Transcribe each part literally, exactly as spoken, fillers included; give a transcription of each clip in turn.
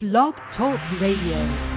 Blog Talk Radio.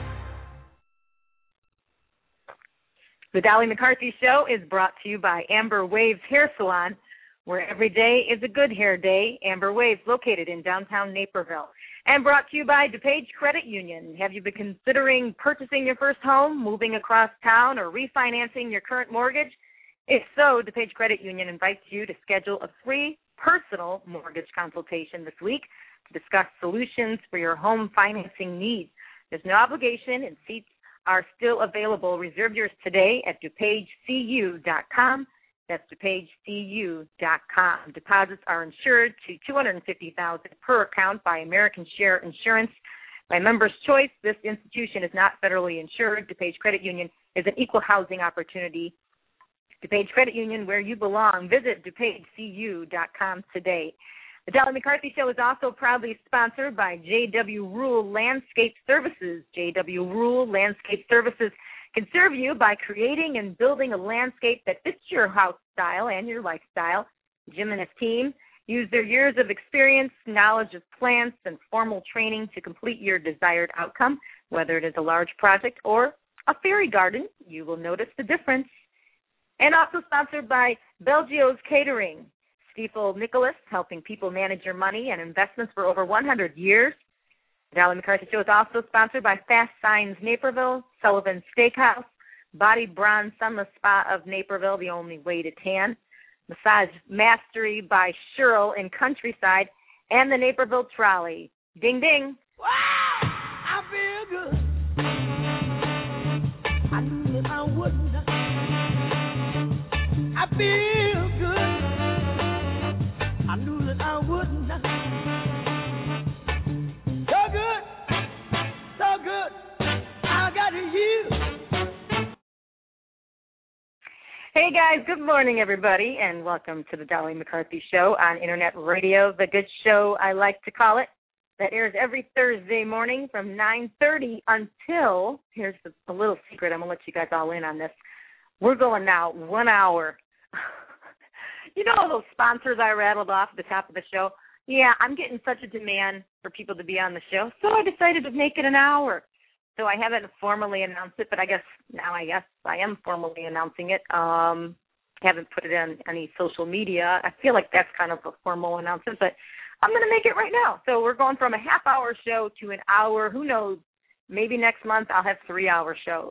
The Dolly McCarthy Show is brought to you by Amber Waves Hair Salon, where every day is a good hair day. Amber Waves, located in downtown Naperville. And brought to you by DuPage Credit Union. Have you been considering purchasing your first home, moving across town, or refinancing your current mortgage? If so, DuPage Credit Union invites you to schedule a free personal mortgage consultation this week to discuss solutions for your home financing needs. There's no obligation, and seats are still available. Reserve yours today at DuPage C U dot com. That's DuPage C U dot com. Deposits are insured to two hundred fifty thousand dollars per account by American Share Insurance. By member's choice, this institution is not federally insured. DuPage Credit Union is an equal housing opportunity. DuPage Credit Union, where you belong. Visit DuPage C U dot com today. The Dolly McCarthy Show is also proudly sponsored by J W Rule Landscape Services. J W Rule Landscape Services can serve you by creating and building a landscape that fits your house style and your lifestyle. Jim and his team use their years of experience, knowledge of plants, and formal training to complete your desired outcome. Whether it is a large project or a fairy garden, you will notice the difference. And also sponsored by Belgio's Catering. Stiefel Nicholas, helping people manage your money and investments for over one hundred years. The Dolly McCarthy Show is also sponsored by Fast Signs Naperville, Sullivan Steakhouse, Body Bronze Sunless Spa of Naperville, the only way to tan, Massage Mastery by Sherrill in Countryside, and the Naperville Trolley. Ding, ding. Wow, I feel good. I knew that I wouldn't. I feel good. I knew that I wouldn't. So good, so good, I got you. Hey guys, good morning everybody, and welcome to the Dolly McCarthy Show on Internet Radio, the good show I like to call it, that airs every Thursday morning from nine thirty until, here's the, a little secret, I'm going to let you guys all in on this. We're going now one hour. You know all those sponsors I rattled off at the top of the show? Yeah, I'm getting such a demand for people to be on the show, so I decided to make it an hour. So I haven't formally announced it, but I guess now I guess I am formally announcing it. Um, haven't put it on any social media. I feel like that's kind of a formal announcement, but I'm going to make it right now. So we're going from a half-hour show to an hour. Who knows? Maybe next month I'll have a three-hour show.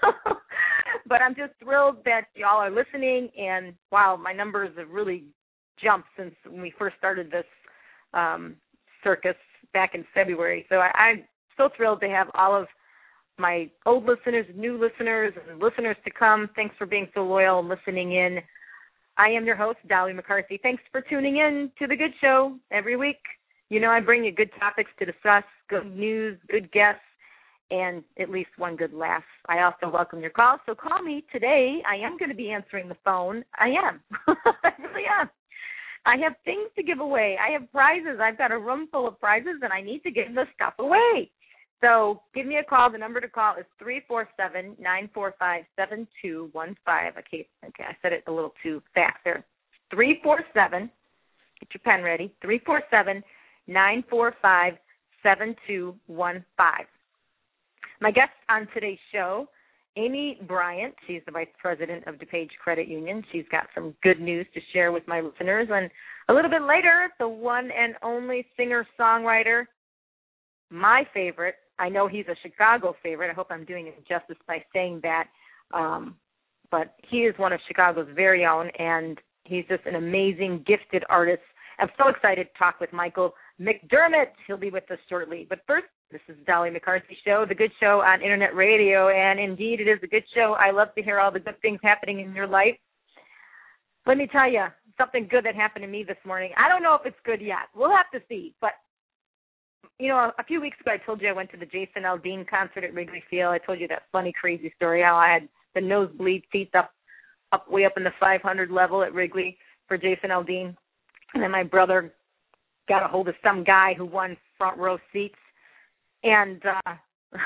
But I'm just thrilled that y'all are listening, and wow, my numbers have really jumped since when we first started this um, circus back in February. So I, I'm so thrilled to have all of my old listeners, new listeners, and listeners to come. Thanks for being so loyal and listening in. I am your host, Dolly McCarthy. Thanks for tuning in to The Good Show every week. You know I bring you good topics to discuss, good news, good guests, and at least one good laugh. I also welcome your calls, so call me today. I am going to be answering the phone. I am. I really am. I have things to give away. I have prizes. I've got a room full of prizes, and I need to give the stuff away. So give me a call. The number to call is three four seven, nine four five, seven two one five. Okay, okay, I said it a little too fast there. three four seven, get your pen ready, three four seven, nine four five, seven two one five. My guest on today's show, Amy Bryant. She's the Vice President of DuPage Credit Union. She's got some good news to share with my listeners. And a little bit later, the one and only singer-songwriter, my favorite. I know he's a Chicago favorite. I hope I'm doing him justice by saying that. Um, but he is one of Chicago's very own, and he's just an amazing, gifted artist. I'm so excited to talk with Michael McDermott. He'll be with us shortly. But first, this is Dolly McCarthy Show, the good show on Internet Radio, and indeed it is a good show. I love to hear all the good things happening in your life. Let me tell you something good that happened to me this morning. I don't know if it's good yet. We'll have to see. But, you know, a few weeks ago I told you I went to the Jason Aldean concert at Wrigley Field. I told you that funny, crazy story, how I had the nosebleed seats up, up way up in the five hundred level at Wrigley for Jason Aldean. And then my brother got a hold of some guy who won front row seats. And uh,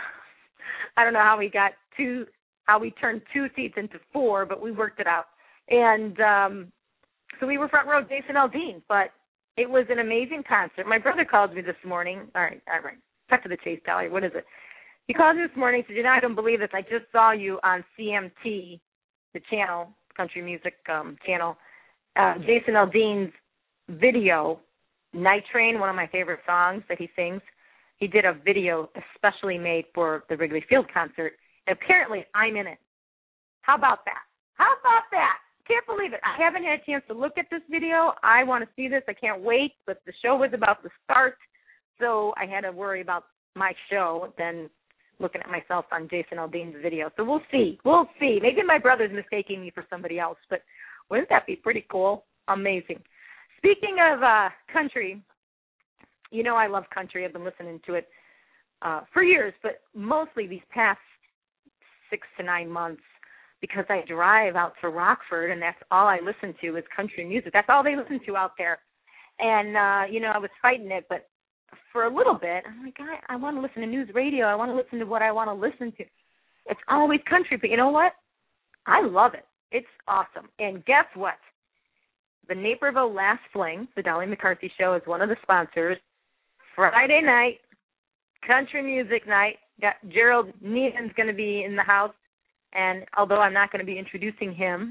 I don't know how we got two, how we turned two seats into four, but we worked it out. And um, so we were front row Jason Aldean, but it was an amazing concert. My brother called me this morning. All right, all right. cut to the chase, Dolly. What is it? He called me this morning and said, you know, I don't believe this. I just saw you on C M T, the channel, country music um, channel. Uh, Jason Aldean's video, Night Train, one of my favorite songs that he sings. He did a video especially made for the Wrigley Field concert. And apparently, I'm in it. How about that? How about that? Can't believe it. I haven't had a chance to look at this video. I want to see this. I can't wait. But the show was about to start, so I had to worry about my show than looking at myself on Jason Aldean's video. So we'll see. We'll see. Maybe my brother's mistaking me for somebody else, but wouldn't that be pretty cool? Amazing. Speaking of uh, country, you know I love country. I've been listening to it uh, for years, but mostly these past six to nine months because I drive out to Rockford, and that's all I listen to is country music. That's all they listen to out there. And, uh, you know, I was fighting it, but for a little bit, I'm like, I, I want to listen to news radio. I want to listen to what I want to listen to. It's always country, but you know what? I love it. It's awesome. And guess what? The Naperville Last Fling, the Dolly McCarthy Show, is one of the sponsors. Friday night, country music night. Got Gerald Needham's going to be in the house. And although I'm not going to be introducing him,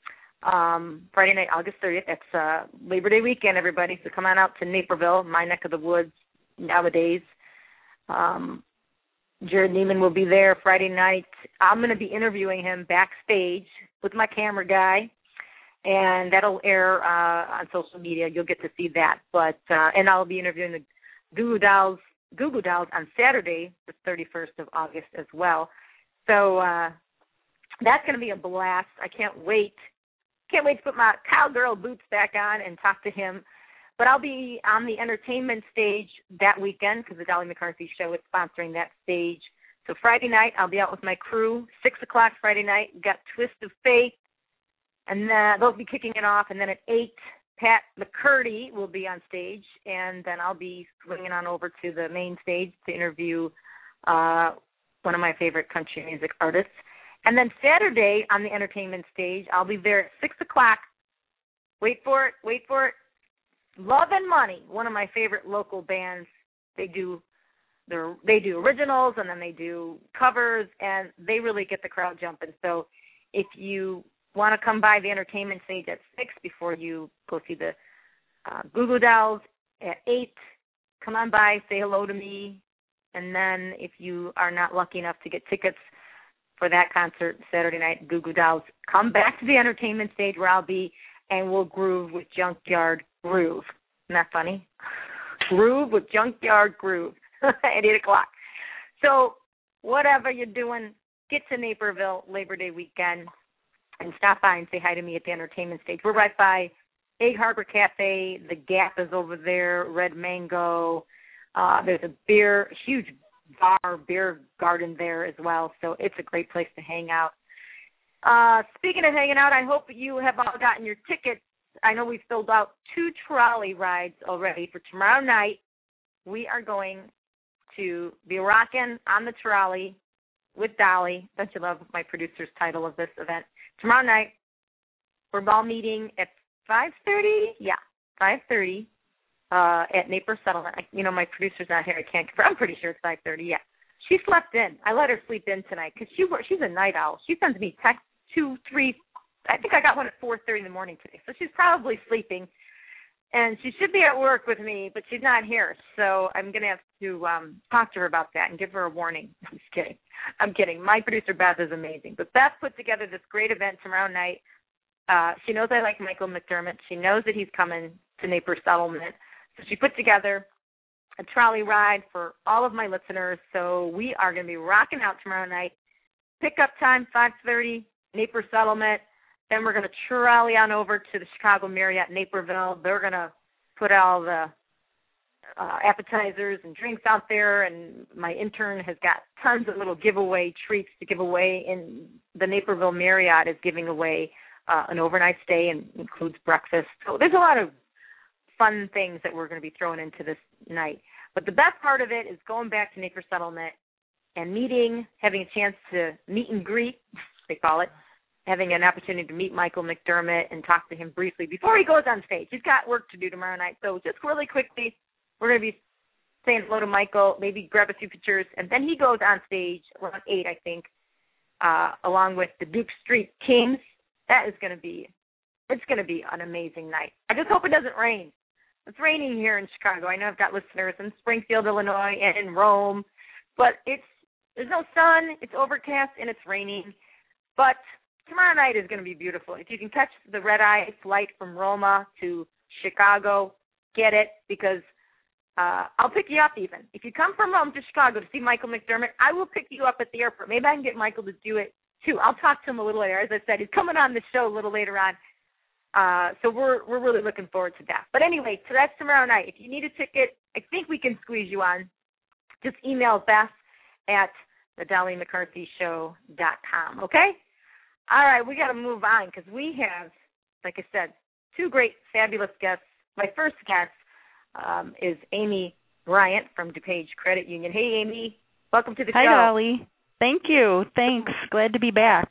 um, Friday night, August thirtieth, that's uh, Labor Day weekend, everybody. So come on out to Naperville, my neck of the woods nowadays. Um, Jared Neiman will be there Friday night. I'm going to be interviewing him backstage with my camera guy, and that'll air uh, on social media. You'll get to see that. But uh, and I'll be interviewing the Goo Goo Dolls, Goo Goo Dolls on Saturday, the thirty-first of August as well. So uh, that's going to be a blast. I can't wait. Can't wait to put my cowgirl boots back on and talk to him. But I'll be on the entertainment stage that weekend because the Dolly McCarthy Show is sponsoring that stage. So Friday night, I'll be out with my crew, six o'clock Friday night. We've got Twist of Fate, and then they'll be kicking it off. And then at eight, Pat McCurdy will be on stage, and then I'll be swinging on over to the main stage to interview uh, one of my favorite country music artists. And then Saturday on the entertainment stage, I'll be there at six o'clock. Wait for it, wait for it. Love and Money, one of my favorite local bands. They do their, they do originals, and then they do covers, and they really get the crowd jumping. So if you want to come by the entertainment stage at six before you go see the uh, Goo Goo Dolls at eight, come on by, say hello to me. And then if you are not lucky enough to get tickets for that concert Saturday night, Goo Goo Dolls, come back to the entertainment stage where I'll be, and we'll groove with Junkyard Groove. Isn't that funny? Groove with Junkyard Groove at eight o'clock. So whatever you're doing, get to Naperville Labor Day weekend and stop by and say hi to me at the entertainment stage. We're right by Egg Harbor Cafe. The Gap is over there, Red Mango. Uh, there's a beer, huge bar, beer garden there as well. So it's a great place to hang out. Uh, speaking of hanging out, I hope you have all gotten your tickets. I know we've filled out two trolley rides already for tomorrow night. We are going to be rocking on the trolley with Dolly. Don't you love my producer's title of this event? Tomorrow night, we're all meeting at five thirty. Yeah, five thirty uh, at Naper Settlement. I, you know, my producer's not here. I can't confirm. I'm pretty sure it's five thirty. Yeah, she slept in. I let her sleep in tonight because she she's a night owl. She sends me texts two, three. I think I got one at four thirty in the morning today, so she's probably sleeping. And she should be at work with me, but she's not here. So I'm going to have to um, talk to her about that and give her a warning. I'm just kidding. I'm kidding. My producer, Beth, is amazing. But Beth put together this great event tomorrow night. Uh, she knows I like Michael McDermott. She knows that he's coming to Naper Settlement. So she put together a trolley ride for all of my listeners. So we are going to be rocking out tomorrow night. Pickup time, five thirty, Naper Settlement. Then we're going to trolley on over to the Chicago Marriott Naperville. They're going to put all the uh, appetizers and drinks out there, and my intern has got tons of little giveaway treats to give away. And the Naperville Marriott is giving away uh, an overnight stay and includes breakfast. So there's a lot of fun things that we're going to be throwing into this night. But the best part of it is going back to Naper Settlement and meeting, having a chance to meet and greet, they call it, having an opportunity to meet Michael McDermott and talk to him briefly before he goes on stage. He's got work to do tomorrow night. So just really quickly, we're going to be saying hello to Michael, maybe grab a few pictures, and then he goes on stage around eight, I think, uh, along with the Duke Street Kings. That is going to be, it's going to be an amazing night. I just hope it doesn't rain. It's raining here in Chicago. I know I've got listeners in Springfield, Illinois, and in Rome, but it's there's no sun. It's overcast and it's raining. But tomorrow night is going to be beautiful. If you can catch the red-eye flight from Roma to Chicago, get it, because uh, I'll pick you up even. If you come from Rome to Chicago to see Michael McDermott, I will pick you up at the airport. Maybe I can get Michael to do it, too. I'll talk to him a little later. As I said, he's coming on the show a little later on. Uh, so we're we're really looking forward to that. But anyway, so that's tomorrow night. If you need a ticket, I think we can squeeze you on. Just email Beth at the Dolly McCarthy Show dot com, okay? All right, we got to move on because we have, like I said, two great, fabulous guests. My first guest um, is Amy Bryant from DuPage Credit Union. Hey, Amy. Welcome to the Hi, show. Hi, Dolly. Thank you. Thanks. Glad to be back.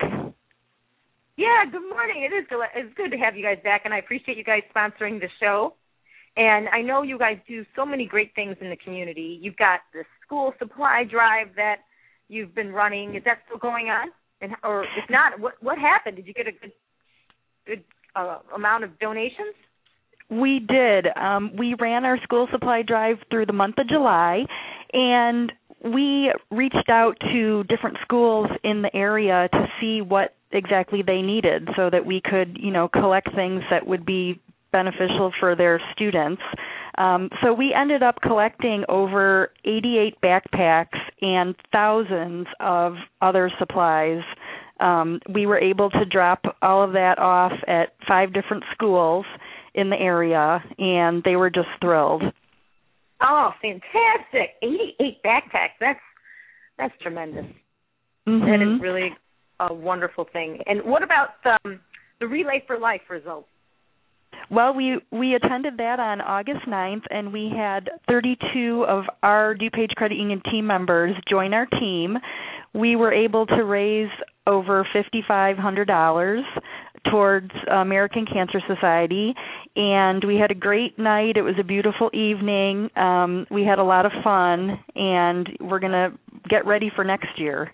Yeah, good morning. It is it's good to have you guys back, and I appreciate you guys sponsoring the show. And I know you guys do so many great things in the community. You've got the school supply drive that you've been running. Is that still going on? And or if not, what what happened? Did you get a good good uh, amount of donations? We did. Um, we ran our school supply drive through the month of July, and we reached out to different schools in the area to see what exactly they needed so that we could, you know, collect things that would be beneficial for their students. Um, so we ended up collecting over eighty-eight backpacks and thousands of other supplies. Um, we were able to drop all of that off at five different schools in the area, and they were just thrilled. Oh, fantastic. eighty-eight backpacks. That's that's tremendous. Mm-hmm. That is really a wonderful thing. And what about um, the Relay for Life results? Well, we, we attended that on August ninth, and we had thirty-two of our DuPage Credit Union team members join our team. We were able to raise over five thousand five hundred dollars towards American Cancer Society, and we had a great night. It was a beautiful evening. Um, we had a lot of fun, and we're going to get ready for next year.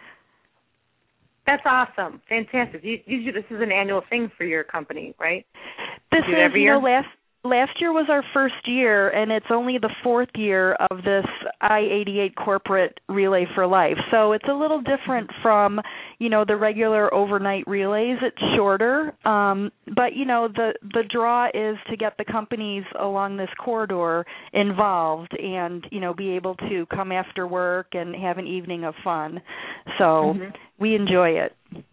That's awesome. Fantastic. Usually this is an annual thing for your company, right? This is, every you know, last last year was our first year, and it's only the fourth year of this I eighty-eight corporate Relay for Life. So it's a little different from, you know, the regular overnight relays. It's shorter, um, but, you know, the, the draw is to get the companies along this corridor involved and, you know, be able to come after work and have an evening of fun. So mm-hmm. we enjoy it.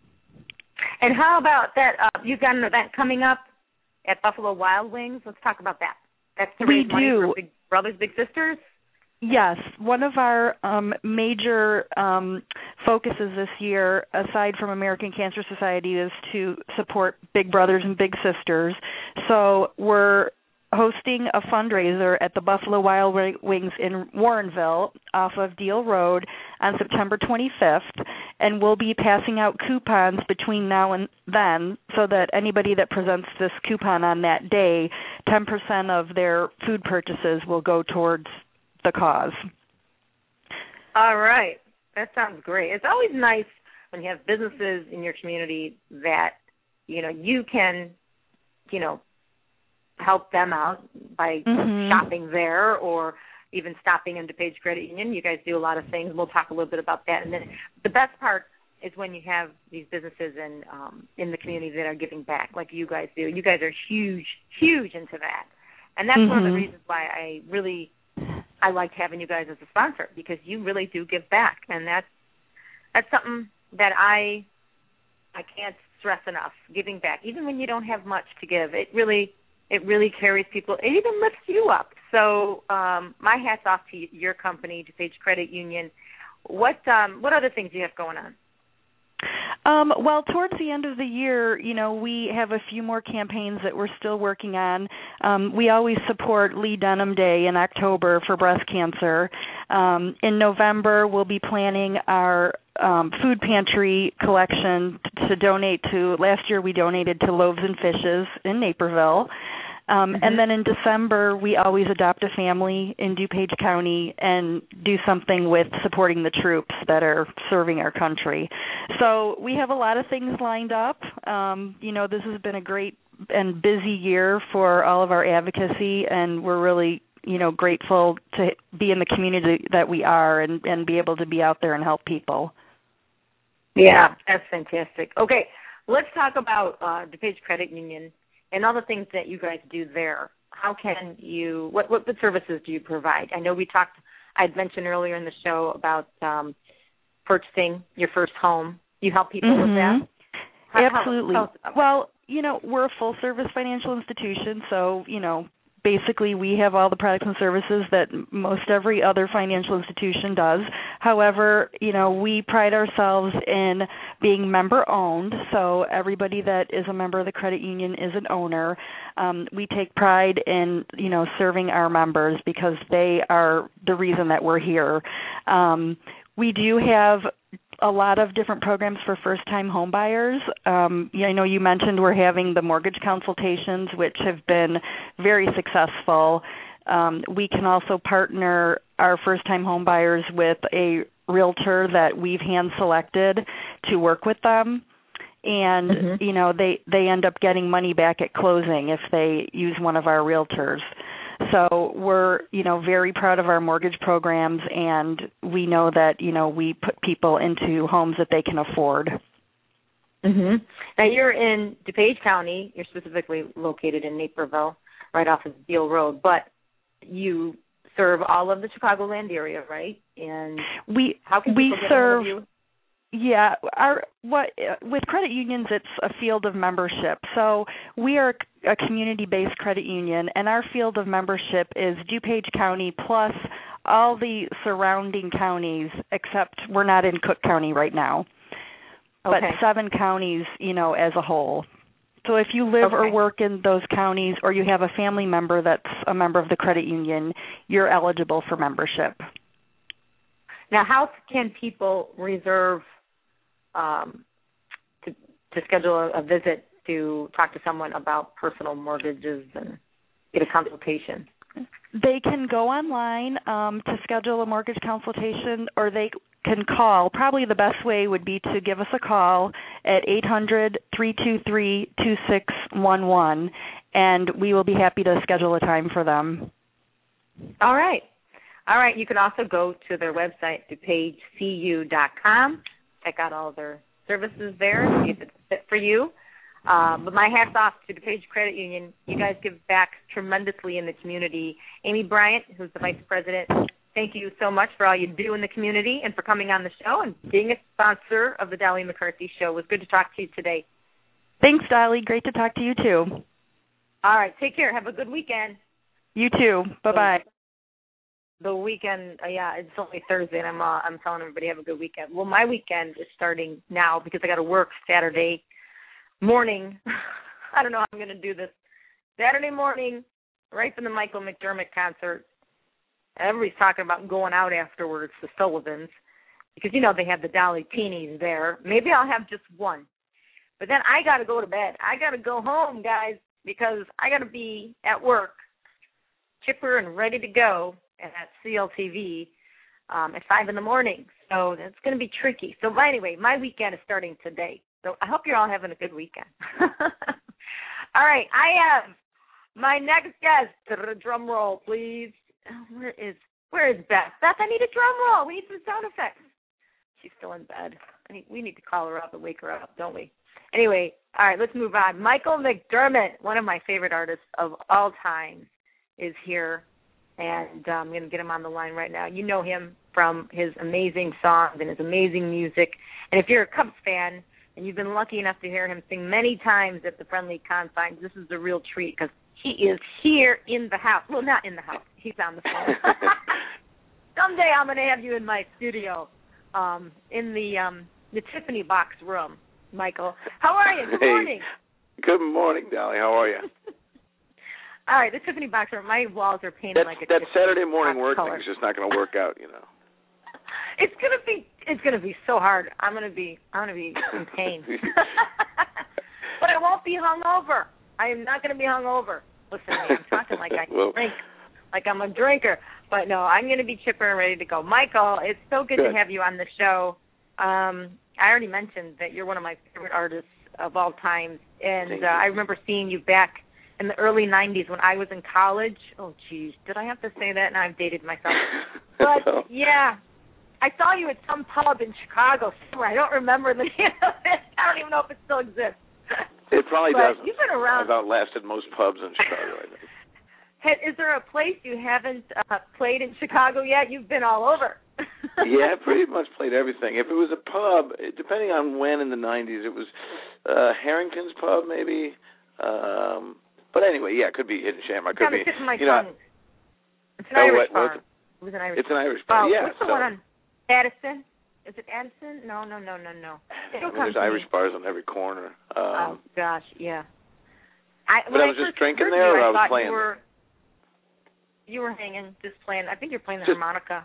And how about that? Uh, you've got an event coming up at Buffalo Wild Wings. Let's talk about that. That's to raise we money do. for Big Brothers Big Sisters? Yes. One of our um, major um, focuses this year, aside from American Cancer Society, is to support Big Brothers and Big Sisters. So we're hosting a fundraiser at the Buffalo Wild Wings in Warrenville off of Deal Road on September twenty-fifth, and we'll be passing out coupons between now and then so that anybody that presents this coupon on that day, ten percent of their food purchases will go towards the cause. All right. That sounds great. It's always nice when you have businesses in your community that, you know, you can, you know, help them out by mm-hmm. shopping there or even stopping in DuPage Credit Union. You guys do a lot of things. We'll talk a little bit about that. And then the best part is when you have these businesses in um, in the community that are giving back like you guys do. You guys are huge, huge into that. And that's mm-hmm. one of the reasons why I really I liked having you guys as a sponsor, because you really do give back. And that's that's something that I I can't stress enough, giving back. Even when you don't have much to give, it really It really carries people. It even lifts you up. So um, my hat's off to your company, DuPage Credit Union. What um, what other things do you have going on? Um, well, towards the end of the year, you know, we have a few more campaigns that we're still working on. Um, we always support Lee Denham Day in October for breast cancer. Um, in November, we'll be planning our um, food pantry collection to donate to. Last year, we donated to Loaves and Fishes in Naperville. Um, Mm-hmm. And then in December, we always adopt a family in DuPage County and do something with supporting the troops that are serving our country. So we have a lot of things lined up. Um, you know, this has been a great and busy year for all of our advocacy, and we're really, you know, grateful to be in the community that we are and, and be able to be out there and help people. Yeah, that's fantastic. Okay, let's talk about uh, DuPage Credit Union and all the things that you guys do there. How can you, what, what services do you provide? I know we talked, I'd mentioned earlier in the show about um, purchasing your first home. You help people Mm-hmm. with that? How, Absolutely. how, how, well, you know, we're a full-service financial institution, so, you know, basically we have all the products and services that most every other financial institution does. However, you know, we pride ourselves in being member-owned, so everybody that is a member of the credit union is an owner. Um, we take pride in, you know, serving our members because they are the reason that we're here. Um, we do have a lot of different programs for first-time home buyers. Um, yeah, I know you mentioned we're having the mortgage consultations, which have been very successful. Um, we can also partner our first-time home buyers with a realtor that we've hand-selected to work with them. And, mm-hmm. you know, they, they end up getting money back at closing if they use one of our realtors. So we're, you know, very proud of our mortgage programs, and we know that, you know, we put people into homes that they can afford. Mm-hmm. Now, you're in DuPage County. You're specifically located in Naperville, right off of Beale Road, but you serve all of the Chicagoland area, right? And we how can we people get serve. a hold of you? Yeah, our what with credit unions, it's a field of membership. So we are a community-based credit union, and our field of membership is DuPage County plus all the surrounding counties, except we're not in Cook County right now, okay. but seven counties, you know, as a whole. So if you live okay. or work in those counties, or you have a family member that's a member of the credit union, you're eligible for membership. Now, how can people reserve Um, to, to schedule a, a visit to talk to someone about personal mortgages and get a consultation? They can go online um, to schedule a mortgage consultation, or they can call. Probably the best way would be to give us a call at eight hundred, three two three, two six one one, and we will be happy to schedule a time for them. All right. All right. You can also go to their website, DuPage C U dot com. Check out all their services there, see if it's fit for you. Um, but my hat's off to DuPage Credit Union. You guys give back tremendously in the community. Amy Bryant, who's the vice president, thank you so much for all you do in the community and for coming on the show and being a sponsor of the Dolly McCarthy Show. It was good to talk to you today. Thanks, Dolly. Great to talk to you, too. All right. Take care. Have a good weekend. You too. Bye-bye. The weekend, uh, yeah, it's only Thursday, and I'm uh, I'm telling everybody have a good weekend. Well, my weekend is starting now because I got to work Saturday morning. I don't know how I'm going to do this. Saturday morning, right from the Michael McDermott concert. Everybody's talking about going out afterwards to Sullivan's because, you know, they have the Dolly Teenies there. Maybe I'll have just one. But then I got to go to bed. I got to go home, guys, because I got to be at work, chipper and ready to go at C L T V um, at five in the morning. So that's going to be tricky. So but anyway, my weekend is starting today. So I hope you're all having a good weekend. All right, I have my next guest. Drum roll, please. Where is where is Beth? Beth, I need a drum roll. We need some sound effects. She's still in bed. I need, we need to call her up and wake her up, don't we? Anyway, all right, let's move on. Michael McDermott, one of my favorite artists of all time, is here. And uh, I'm going to get him on the line right now. You know him from his amazing songs and his amazing music. And if you're a Cubs fan and you've been lucky enough to hear him sing many times at the Friendly Confines, this is a real treat because he is here in the house. Well, not in the house. He's on the phone. Someday I'm going to have you in my studio um, in the um, the Tiffany box room, Michael. How are you? Good hey, morning. Good morning, Dolly. How are you? All right, the Tiffany box room. My walls are painted That's, like a that Tiffany Saturday morning work color. thing is just not going to work out, you know. It's gonna be it's gonna be so hard. I'm gonna be I'm gonna be in pain. But I won't be hungover. I am not gonna be hungover. listen to me. I'm talking like I well, drink, like I'm a drinker. But no, I'm going to be chipper and ready to go. Michael, it's so good, good. to have you on the show. Um, I already mentioned that you're one of my favorite artists of all time, and uh, I remember seeing you back in the early nineties when I was in college. Oh, geez, did I have to say that? Now I've dated myself. But, no. yeah, I saw you at some pub in Chicago somewhere. I don't remember the name of it. I don't even know if it still exists. It probably but doesn't. You've been around. I've outlasted most pubs in Chicago, I think. Is there a place you haven't uh, played in Chicago yet? You've been all over. Yeah, I pretty much played everything. If it was a pub, depending on when in the nineties, it was uh, Harrington's Pub, maybe. Um, but anyway, yeah, it could be Hidden Shamrock. Could be. My you know, it's an oh, Irish what, bar. what? It was an Irish it's bar. an Irish bar. Oh, yeah. What's the so. one on Addison? Is it Addison? No, no, no, no, no. I mean, there's Irish bars on every corner. Um, oh gosh, yeah. I, but I was I just drinking you, there, or I, I was thought playing. You were, you were hanging, just playing. I think you're playing the just, harmonica.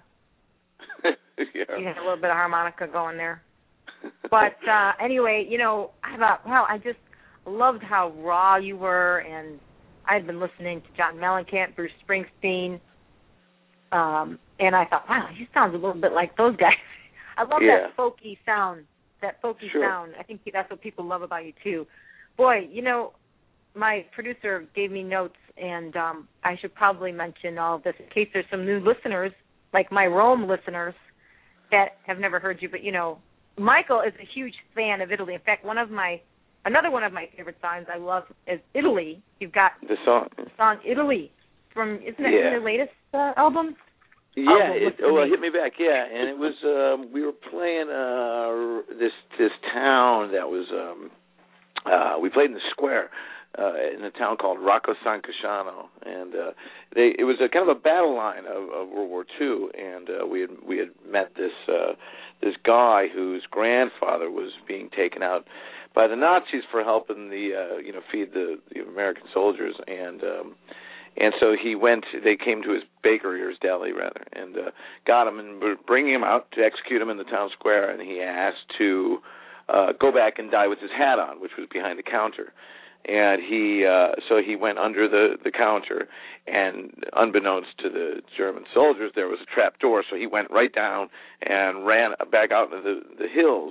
yeah. You had a little bit of harmonica going there. But uh, anyway, you know, I thought, well, I just loved how raw you were, and I'd been listening to John Mellencamp, Bruce Springsteen, um, and I thought, wow, he sounds a little bit like those guys. I love yeah. that folky sound, that folky sure. sound. I think that's what people love about you, too. Boy, you know, my producer gave me notes, and um, I should probably mention all of this in case there's some new listeners, like my Rome listeners, that have never heard you. But, you know, Michael is a huge fan of Italy. In fact, one of my, another one of my favorite songs I love is Italy. You've got the song, the song Italy from, isn't that yeah. from your latest uh, album? Yeah, oh, it, oh, it hit me back. Yeah, and it was um, we were playing uh, this this town that was um, uh, we played in the square uh, in a town called Rocco San Casciano, and uh, they it was a kind of a battle line of, of World War Two, and uh, we had we had met this uh, this guy whose grandfather was being taken out by the Nazis for helping the uh, you know feed the, the American soldiers, and um, and so he went. They came to his bakery or his deli rather, and uh, got him and were bringing him out to execute him in the town square. And he asked to uh, go back and die with his hat on, which was behind the counter. And he uh, so he went under the, the counter, and unbeknownst to the German soldiers, there was a trap door. So he went right down and ran back out into the, the hills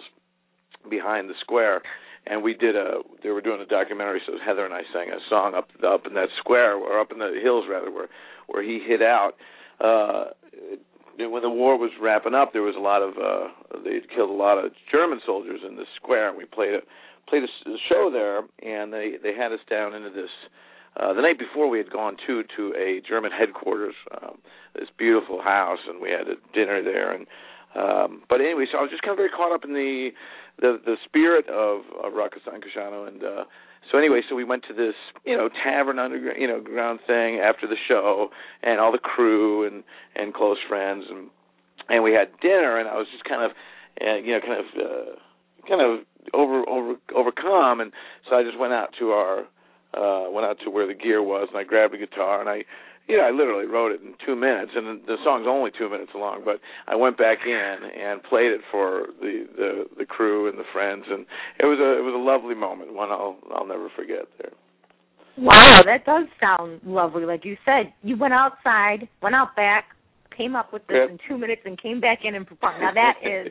behind the square. And we did a, they were doing a documentary, so Heather and I sang a song up up in that square, or up in the hills rather, where where he hid out. Uh, when the war was wrapping up, there was a lot of, uh, they'd killed a lot of German soldiers in this square, and we played a played a show there, and they, they had us down into this, uh, the night before we had gone to, to a German headquarters, um, this beautiful house, and we had a dinner there, and Um, but anyway, so I was just kind of very caught up in the the, the spirit of, of Rocco San Casciano, and uh, so anyway, so we went to this you know tavern underground you know ground thing after the show, and all the crew and, and close friends, and and we had dinner, and I was just kind of uh, you know kind of uh, kind of over over overcome, and so I just went out to our uh, went out to where the gear was, and I grabbed a guitar, and I. Yeah, I literally wrote it in two minutes, and the song's only two minutes long. But I went back in and played it for the, the, the crew and the friends, and it was a it was a lovely moment, one I'll I'll never forget there. Wow, that does sound lovely. Like you said, you went outside, went out back, came up with this yep. in two minutes, and came back in and performed. Now that is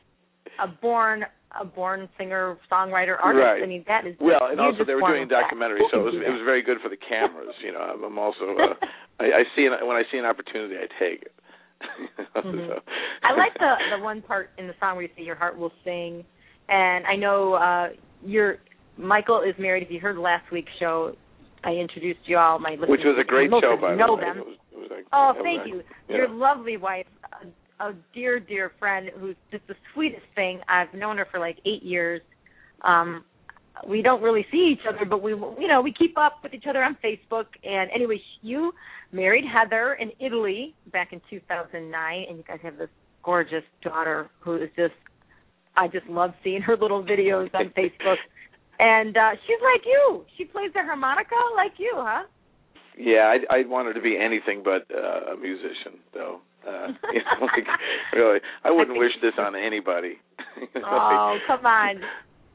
a born a born singer, songwriter, artist. Right. I mean, that is. Well, and also just they were doing a documentary, so it was it was very good for the cameras. You know, I'm also uh, I, I see an, when I see an opportunity, I take it. mm-hmm. so. I like the the one part in the song where you say "Your heart will sing," and I know uh, you're Michael is married. If you heard last week's show, I introduced you all. My listeners, which was a great show, by the way. Know them. It was, it was like, oh, was thank like, you. Yeah. Your lovely wife. Uh, a dear, dear friend who's just the sweetest thing. I've known her for like eight years. Um, we don't really see each other, but we, you know, we keep up with each other on Facebook. And anyway, you married Heather in Italy back in two thousand nine, and you guys have this gorgeous daughter who is just, I just love seeing her little videos on Facebook. And uh, she's like you. She plays the harmonica like you, huh? Yeah, I, I want her to be anything but uh, a musician, though. Uh, you know, like, really, I wouldn't I wish this on anybody. Oh, come on.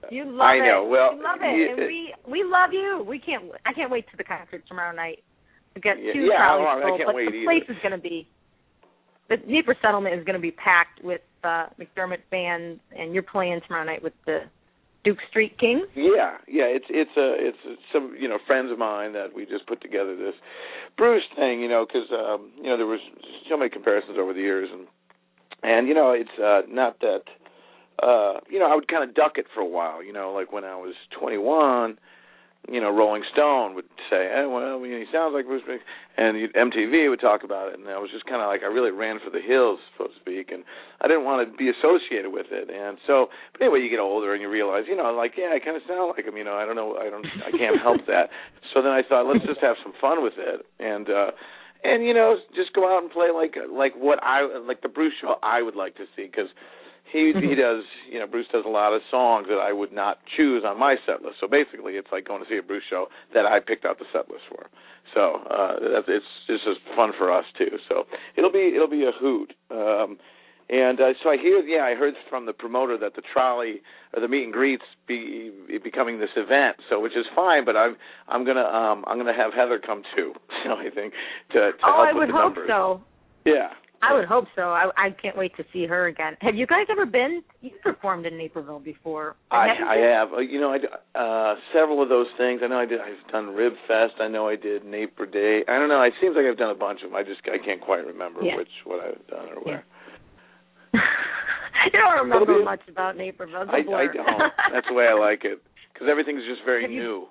You love I it. know. Well, you love it, yeah, and we we love you. We can't. I can't wait to the concert tomorrow night to get yeah, two yeah, trolleys I, I full. can't But wait the either. place is going to be. The Nieper Settlement is going to be packed with uh, McDermott fans, and you're playing tomorrow night with the Duke Street Kings. Yeah, yeah, it's it's a it's some you know friends of mine that we just put together this Bruce thing, you know, because um, you know there was so many comparisons over the years, and and you know it's uh, not that uh, you know I would kind of duck it for a while, you know, like when I was twenty-one. You know, Rolling Stone would say, "Hey, well, you know, he sounds like Bruce Springsteen," and M T V would talk about it, and I was just kind of like, I really ran for the hills, so to speak, and I didn't want to be associated with it, and so, but anyway, you get older and you realize, you know, like, yeah, I kind of sound like him, you know, I don't know, I don't, I can't help that. So then I thought, let's just have some fun with it, and uh, and you know, just go out and play like like what I like the Bruce show I would like to see, because. He he does, you know, Bruce does a lot of songs that I would not choose on my set list. So basically, it's like going to see a Bruce show that I picked out the set list for. So uh, that's, it's it's just fun for us too. So it'll be it'll be a hoot. Um, and uh, so I hear, yeah, I heard from the promoter that the trolley or the meet and greets be becoming this event. So which is fine, but I'm I'm gonna um, I'm gonna have Heather come too. You know, I think to to oh, help I with would the hope numbers. so. Yeah. I would hope so. I, I can't wait to see her again. Have you guys ever been? You performed in Naperville before. I, have I have. Uh, you know, I uh, several of those things. I know I did. I've done Rib Fest. I know I did Naper Day. I don't know. It seems like I've done a bunch of them. I just I can't quite remember yeah. which what I've done or where. Yeah. You don't remember be, much about Naperville. I, I don't. That's the way I like it because everything's just very have you, new.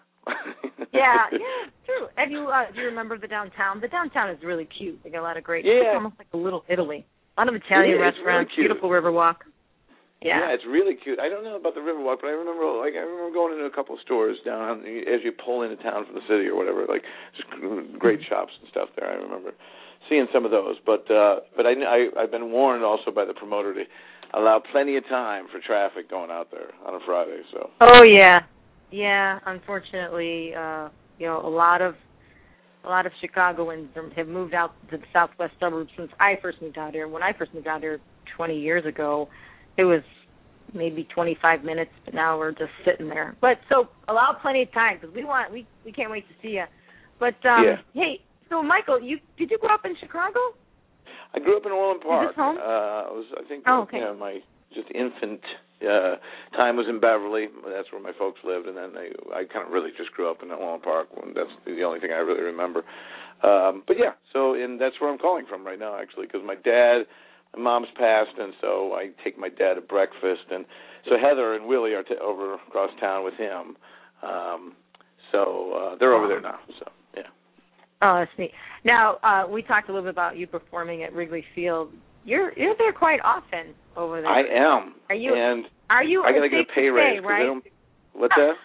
yeah, yeah, true. Have you? Uh, do you remember the downtown? The downtown is really cute. They got a lot of great. Yeah. It's almost like a little Italy. A lot of Italian yeah, restaurants. Really beautiful Riverwalk. Yeah. Yeah, it's really cute. I don't know about the Riverwalk, but I remember like I remember going into a couple of stores down as you pull into town from the city or whatever. Like just great shops and stuff there. I remember seeing some of those, but uh, but I, I I've been warned also by the promoter to allow plenty of time for traffic going out there on a Friday. So. Oh yeah. Yeah, unfortunately, uh, you know, a lot of a lot of Chicagoans have moved out to the southwest suburbs since I first moved out here. When I first moved out here twenty years ago, it was maybe twenty-five minutes, but now we're just sitting there. But so allow plenty of time because we want we we can't wait to see you. But um, yeah. hey, so Michael, you did you grow up in Chicago? I grew up in Orland Park. Is this home? Uh, I was I think oh, okay. you know, my just infant uh, time was in Beverly. That's where my folks lived, and then they, I kind of really just grew up in Orland Park. That's the only thing I really remember. Um, but yeah, so and that's where I'm calling from right now, actually, because my dad, my mom's passed, and so I take my dad to breakfast, and so Heather and Willie are t- over across town with him. Um, so uh, they're over there now. So yeah. Oh, that's neat. Now uh, we talked a little bit about you performing at Wrigley Field. You're you're there quite often over there. I am. Are you? And are you? I gotta get a pay raise. Say, right? What's that?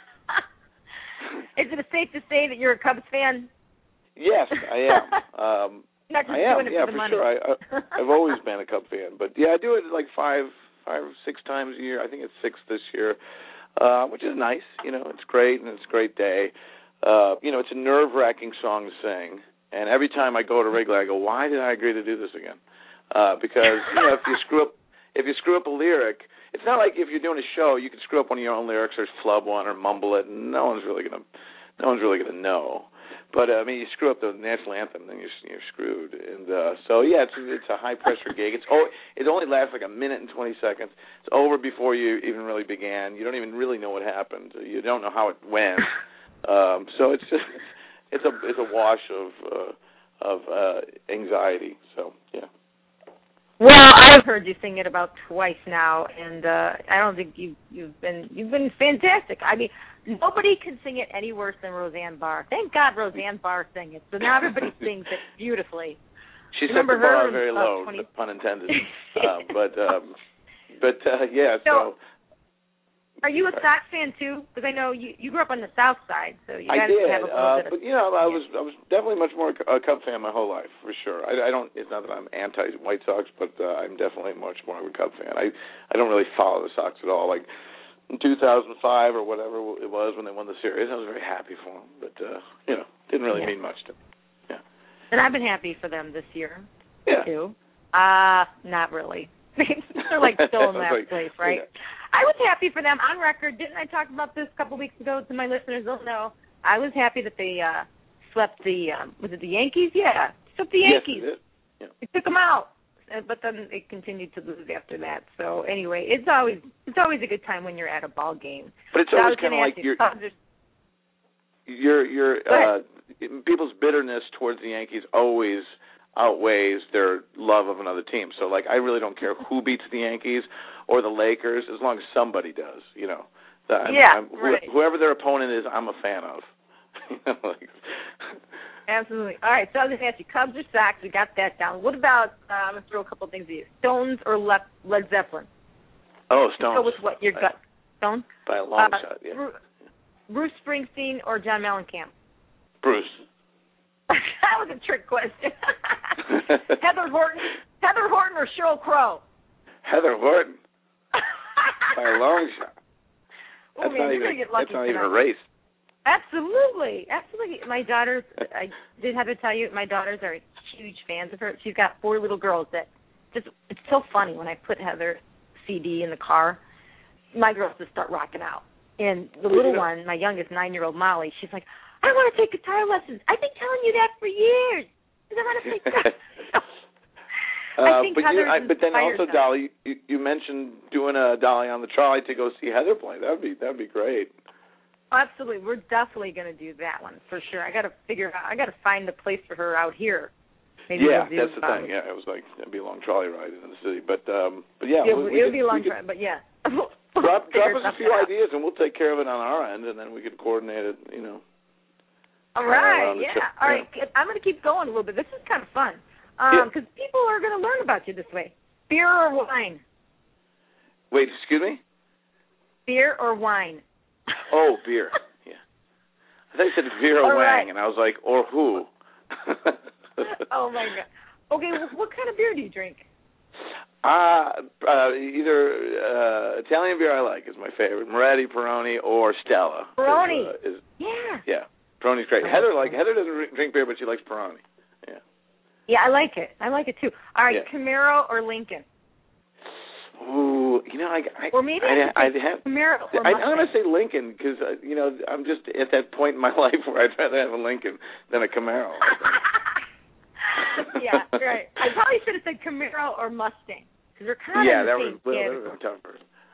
Is it safe to say that you're a Cubs fan? Yes, I am. Um, Not just I am. doing it yeah, for the for money. sure. I, I, I've always been a Cub fan, but yeah, I do it like five, five, six times a year. I think it's six this year, uh, which is nice. You know, it's great and it's a great day. Uh, you know, it's a nerve-wracking song to sing, and every time I go to Wrigley, I go, "Why did I agree to do this again?" Uh, because you know, if you screw up, if you screw up a lyric, it's not like if you're doing a show, you can screw up one of your own lyrics or flub one or mumble it, and no one's really gonna, no one's really gonna know. But uh, I mean, you screw up the national anthem, then you're you're screwed. And uh, so yeah, it's it's a high pressure gig. It's oh, it only lasts like a minute and twenty seconds. It's over before you even really began. You don't even really know what happened. You don't know how it went. Um, so it's just it's a it's a wash of uh, of uh, anxiety. So yeah. Well, I've heard you sing it about twice now, and uh, I don't think you you've been you've been fantastic. I mean, nobody can sing it any worse than Roseanne Barr. Thank God Roseanne Barr sang it, so now everybody sings it beautifully. She set Remember the bar her very low, twenty pun intended. uh, but um, but uh, yeah, so. so. Are you a Sox fan too? Because I know you you grew up on the South Side, so you I guys did, have a little uh, bit of. but you know, I was I was definitely much more a Cub fan my whole life for sure. I, I don't. It's not that I'm anti White Sox, but uh, I'm definitely much more of a Cub fan. I I don't really follow the Sox at all. Like in two thousand five or whatever it was when they won the series, I was very happy for them, but uh, you know, didn't really yeah. mean much to me. Yeah. And I've been happy for them this year yeah. too. Uh not really. They're like still in last like, place, right? Yeah. I was happy for them. On record, didn't I talk about this a couple weeks ago to my listeners? They'll know. I was happy that they uh, swept the, um, was it the Yankees? Yeah, swept the Yankees. Yes, it is. Yeah. They took them out, but then they continued to lose after that. So anyway, it's always it's always a good time when you're at a ball game. But it's so always kind of like you, your your your uh, people's bitterness towards the Yankees always outweighs their love of another team. So like, I really don't care who beats the Yankees or the Lakers as long as somebody does. You know, I'm, yeah, I'm, right. Whoever their opponent is, I'm a fan of. like, Absolutely. All right, so I was going to ask you, Cubs or Sox? We got that down. What about, uh, I'm going to throw a couple of things at you, Stones or Le- Led Zeppelin? Oh, Stones. Go with what, your gut? Stones? By a long uh, shot, yeah. Bruce, Bruce Springsteen or John Mellencamp? Bruce. That was a trick question. Heather Horton Heather Horton or Sheryl Crow? Heather Horton. By a long shot. That's, Ooh, man, not, even, get lucky that's not even tonight. a race. Absolutely, absolutely. My daughters, I did have to tell you, my daughters are huge fans of her. She's got four little girls that just, it's so funny when I put Heather's C D in the car, my girls just start rocking out. And the little one, my youngest nine-year-old Molly, she's like, I want to take guitar lessons. I've been telling you that for years. I want to take guitar I think uh, but, you, I, but then also, them. Dolly, you, you mentioned doing a Dolly on the Trolley to go see Heather play. That'd be that'd be great. Absolutely, we're definitely going to do that one for sure. I got to figure out. I got to find a place for her out here. Maybe yeah, we'll do, that's the um, thing. Yeah, it was like it'd be a long trolley ride in the city, but um, but yeah, yeah we, we it would could, be a long could, drive, but yeah. drop drop us a few out. ideas, and we'll take care of it on our end, and then we could coordinate it. You know. All right. Yeah. Trip. All right. Yeah. I'm going to keep going a little bit. This is kind of fun because um, yeah. people are going to learn about you this way. Beer or wine? Wait, excuse me? Beer or wine? Oh, beer. Yeah. I thought you said Vera All Wang, right. and I was like, or who? Oh, my God. Okay, well, what kind of beer do you drink? Uh, uh, either uh, Italian beer I like is my favorite, Moretti, Peroni, or Stella. Peroni. Is, uh, is, yeah. Yeah, Peroni's great. Heather like Heather doesn't drink beer, but she likes Peroni. Yeah. Yeah, I like it. I like it too. All right, yeah. Camaro or Lincoln? Ooh, you know, I, I or maybe I, I I'd have Camaro or I, I'm going to say Lincoln because uh, you know I'm just at that point in my life where I'd rather have a Lincoln than a Camaro. Yeah, right. I probably should have said Camaro or Mustang because they're kind yeah, of the that same was well, that category. was tougher.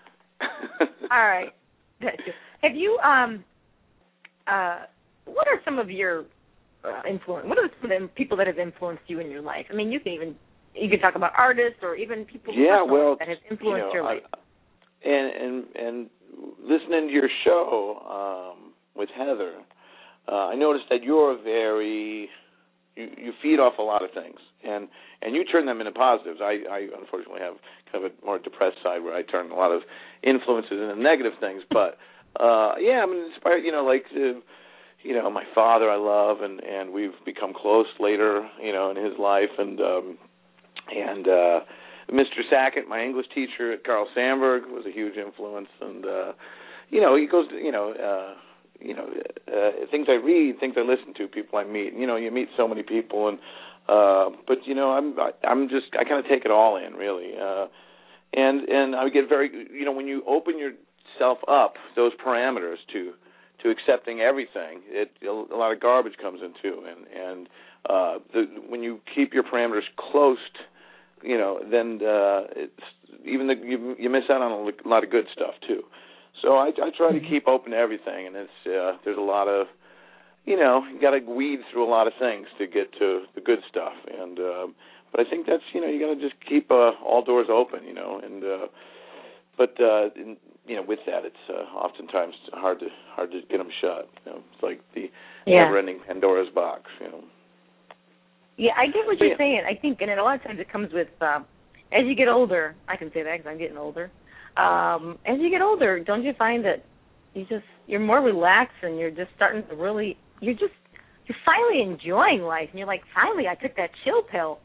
All right. Have you um uh what are some of your uh, influence? What are some of the people that have influenced you in your life? I mean, you can even you can talk about artists or even people yeah, well, that have influenced you know, your life. I, and and and listening to your show um, with Heather, uh, I noticed that you're very you, you feed off a lot of things, and and you turn them into positives. I, I unfortunately have kind of a more depressed side where I turn a lot of influences into negative things. But uh, yeah, I'm inspired. You know, like uh, you know, my father I love, and and we've become close later. You know, in his life, and um, and uh, Mister Sackett, my English teacher at Carl Sandburg, was a huge influence, and uh, you know, he goes, you know. Uh, You know, uh, things I read, things I listen to, people I meet. You know, you meet so many people, and uh, but you know, I'm I, I'm just I kind of take it all in, really. Uh, and and I get very, you know, when you open yourself up, those parameters to to accepting everything, it a lot of garbage comes in too. And and uh, the, when you keep your parameters closed, you know, then uh, it's even the, you you miss out on a lot of good stuff too. So I, I try to keep open to everything, and it's uh, there's a lot of, you know, you got to weed through a lot of things to get to the good stuff. And um, but I think that's, you know, you got to just keep uh, all doors open, you know. And uh, but uh, in, you know, with that, it's uh, oftentimes hard to hard to get them shut. You know, it's like the yeah. never-ending Pandora's box, you know. Yeah, I get what but, you're yeah. saying. I think, and a lot of times it comes with uh, as you get older. I can say that because I'm getting older. Um, as you get older, don't you find that you just you're more relaxed and you're just starting to really you're just you're finally enjoying life and you're like, finally I took that chill pill.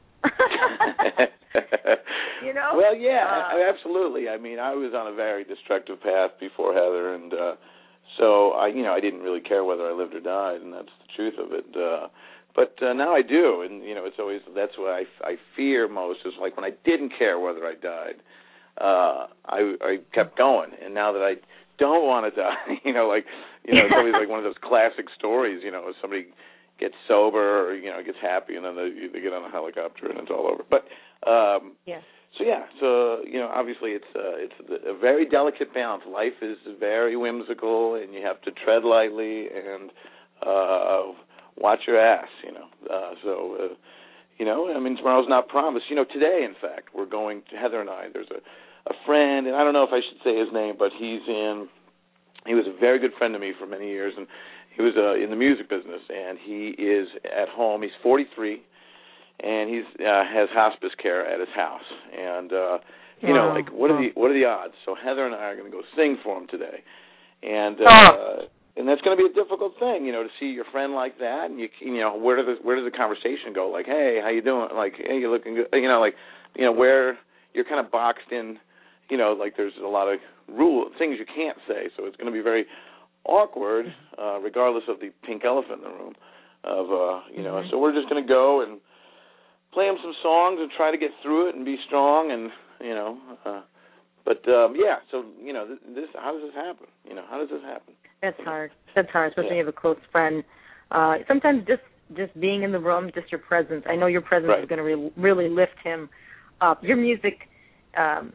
You know? Well, yeah, uh, I, absolutely. I mean, I was on a very destructive path before Heather, and uh, so I, you know, I didn't really care whether I lived or died, and that's the truth of it. Uh, but uh, now I do, and you know, it's always that's what I, I fear most is like when I didn't care whether I died. uh, I I kept going. And now that I don't want to die, you know, like you know, it's always like one of those classic stories. You know, somebody gets sober or you know gets happy, and then they they get on a helicopter and it's all over. But um, yeah. So yeah, so you know, obviously it's uh, it's a very delicate balance. Life is very whimsical, and you have to tread lightly and uh, watch your ass. You know, uh, so uh, you know, I mean, tomorrow's not promised. You know, today, in fact, we're going to Heather and I. There's a a friend, and I don't know if I should say his name, but he's in. He was a very good friend to me for many years, and he was uh, in the music business, and he is at home. He's forty-three. And he's uh, has hospice care at his house, and uh, you wow. know, like what are the what are the odds? So Heather and I are going to go sing for him today, and uh, oh. and that's going to be a difficult thing, you know, to see your friend like that, and you you know, where does the, where does the conversation go? Like, hey, how you doing? Like, hey, you're looking good, you know, like, you know, where you're kind of boxed in, you know, like there's a lot of rule things you can't say, so it's going to be very awkward, uh, regardless of the pink elephant in the room. Of uh, you know, mm-hmm. so we're just going to go and play him some songs and try to get through it and be strong, and you know, uh, but um, yeah. So you know, this, this how does this happen? You know, how does this happen? That's hard. That's hard, especially yeah. if you have a close friend. Uh, sometimes just just being in the room, just your presence. I know your presence right. is going to re- really lift him up. Your music, um,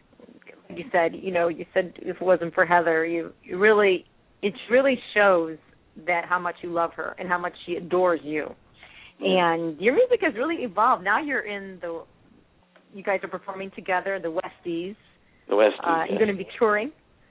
you said, you know, you said if it wasn't for Heather, you, you really, it really shows that how much you love her and how much she adores you. And your music has really evolved. Now you're in the, you guys are performing together, the Westies. The Westies. Uh, yeah. You're going to be touring?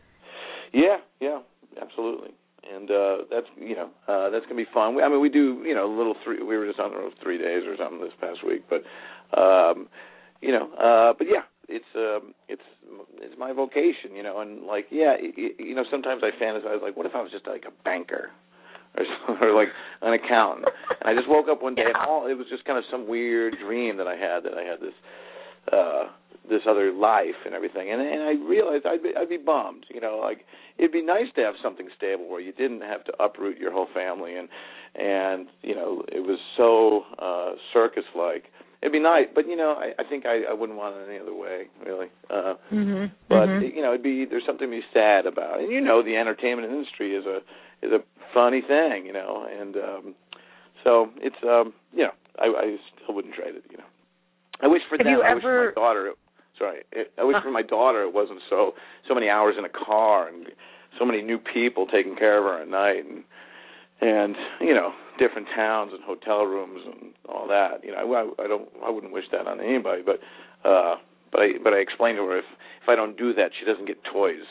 Yeah, yeah, absolutely. And uh, that's, you know, uh, that's going to be fun. We, I mean, we do, you know, a little three, we were just on the road three days or something this past week. But, um, you know, uh, but yeah, it's, um, it's, it's my vocation, you know, and like, yeah, it, you know, sometimes I fantasize, like, what if I was just like a banker? Or, or like an accountant, and I just woke up one day yeah. and all it was just kind of some weird dream that I had that I had this uh, this other life and everything, and and I realized I'd be I'd be bummed, you know, like it'd be nice to have something stable where you didn't have to uproot your whole family, and and you know it was so uh, circus like. It'd be nice, but you know I, I think I, I wouldn't want it any other way, really. Uh, mm-hmm. But mm-hmm. you know, it'd be there's something to be sad about, and you know the entertainment industry is a is a funny thing, you know, and um, so it's um, you know I, I still wouldn't trade it, you know. I wish for Have them. you I ever... wish for my daughter. It, sorry, it, I wish uh. for my daughter it wasn't so so many hours in a car and so many new people taking care of her at night and and you know different towns and hotel rooms and all that. You know, I, I don't I wouldn't wish that on anybody, but uh, but I but I explained to her if if I don't do that, she doesn't get toys.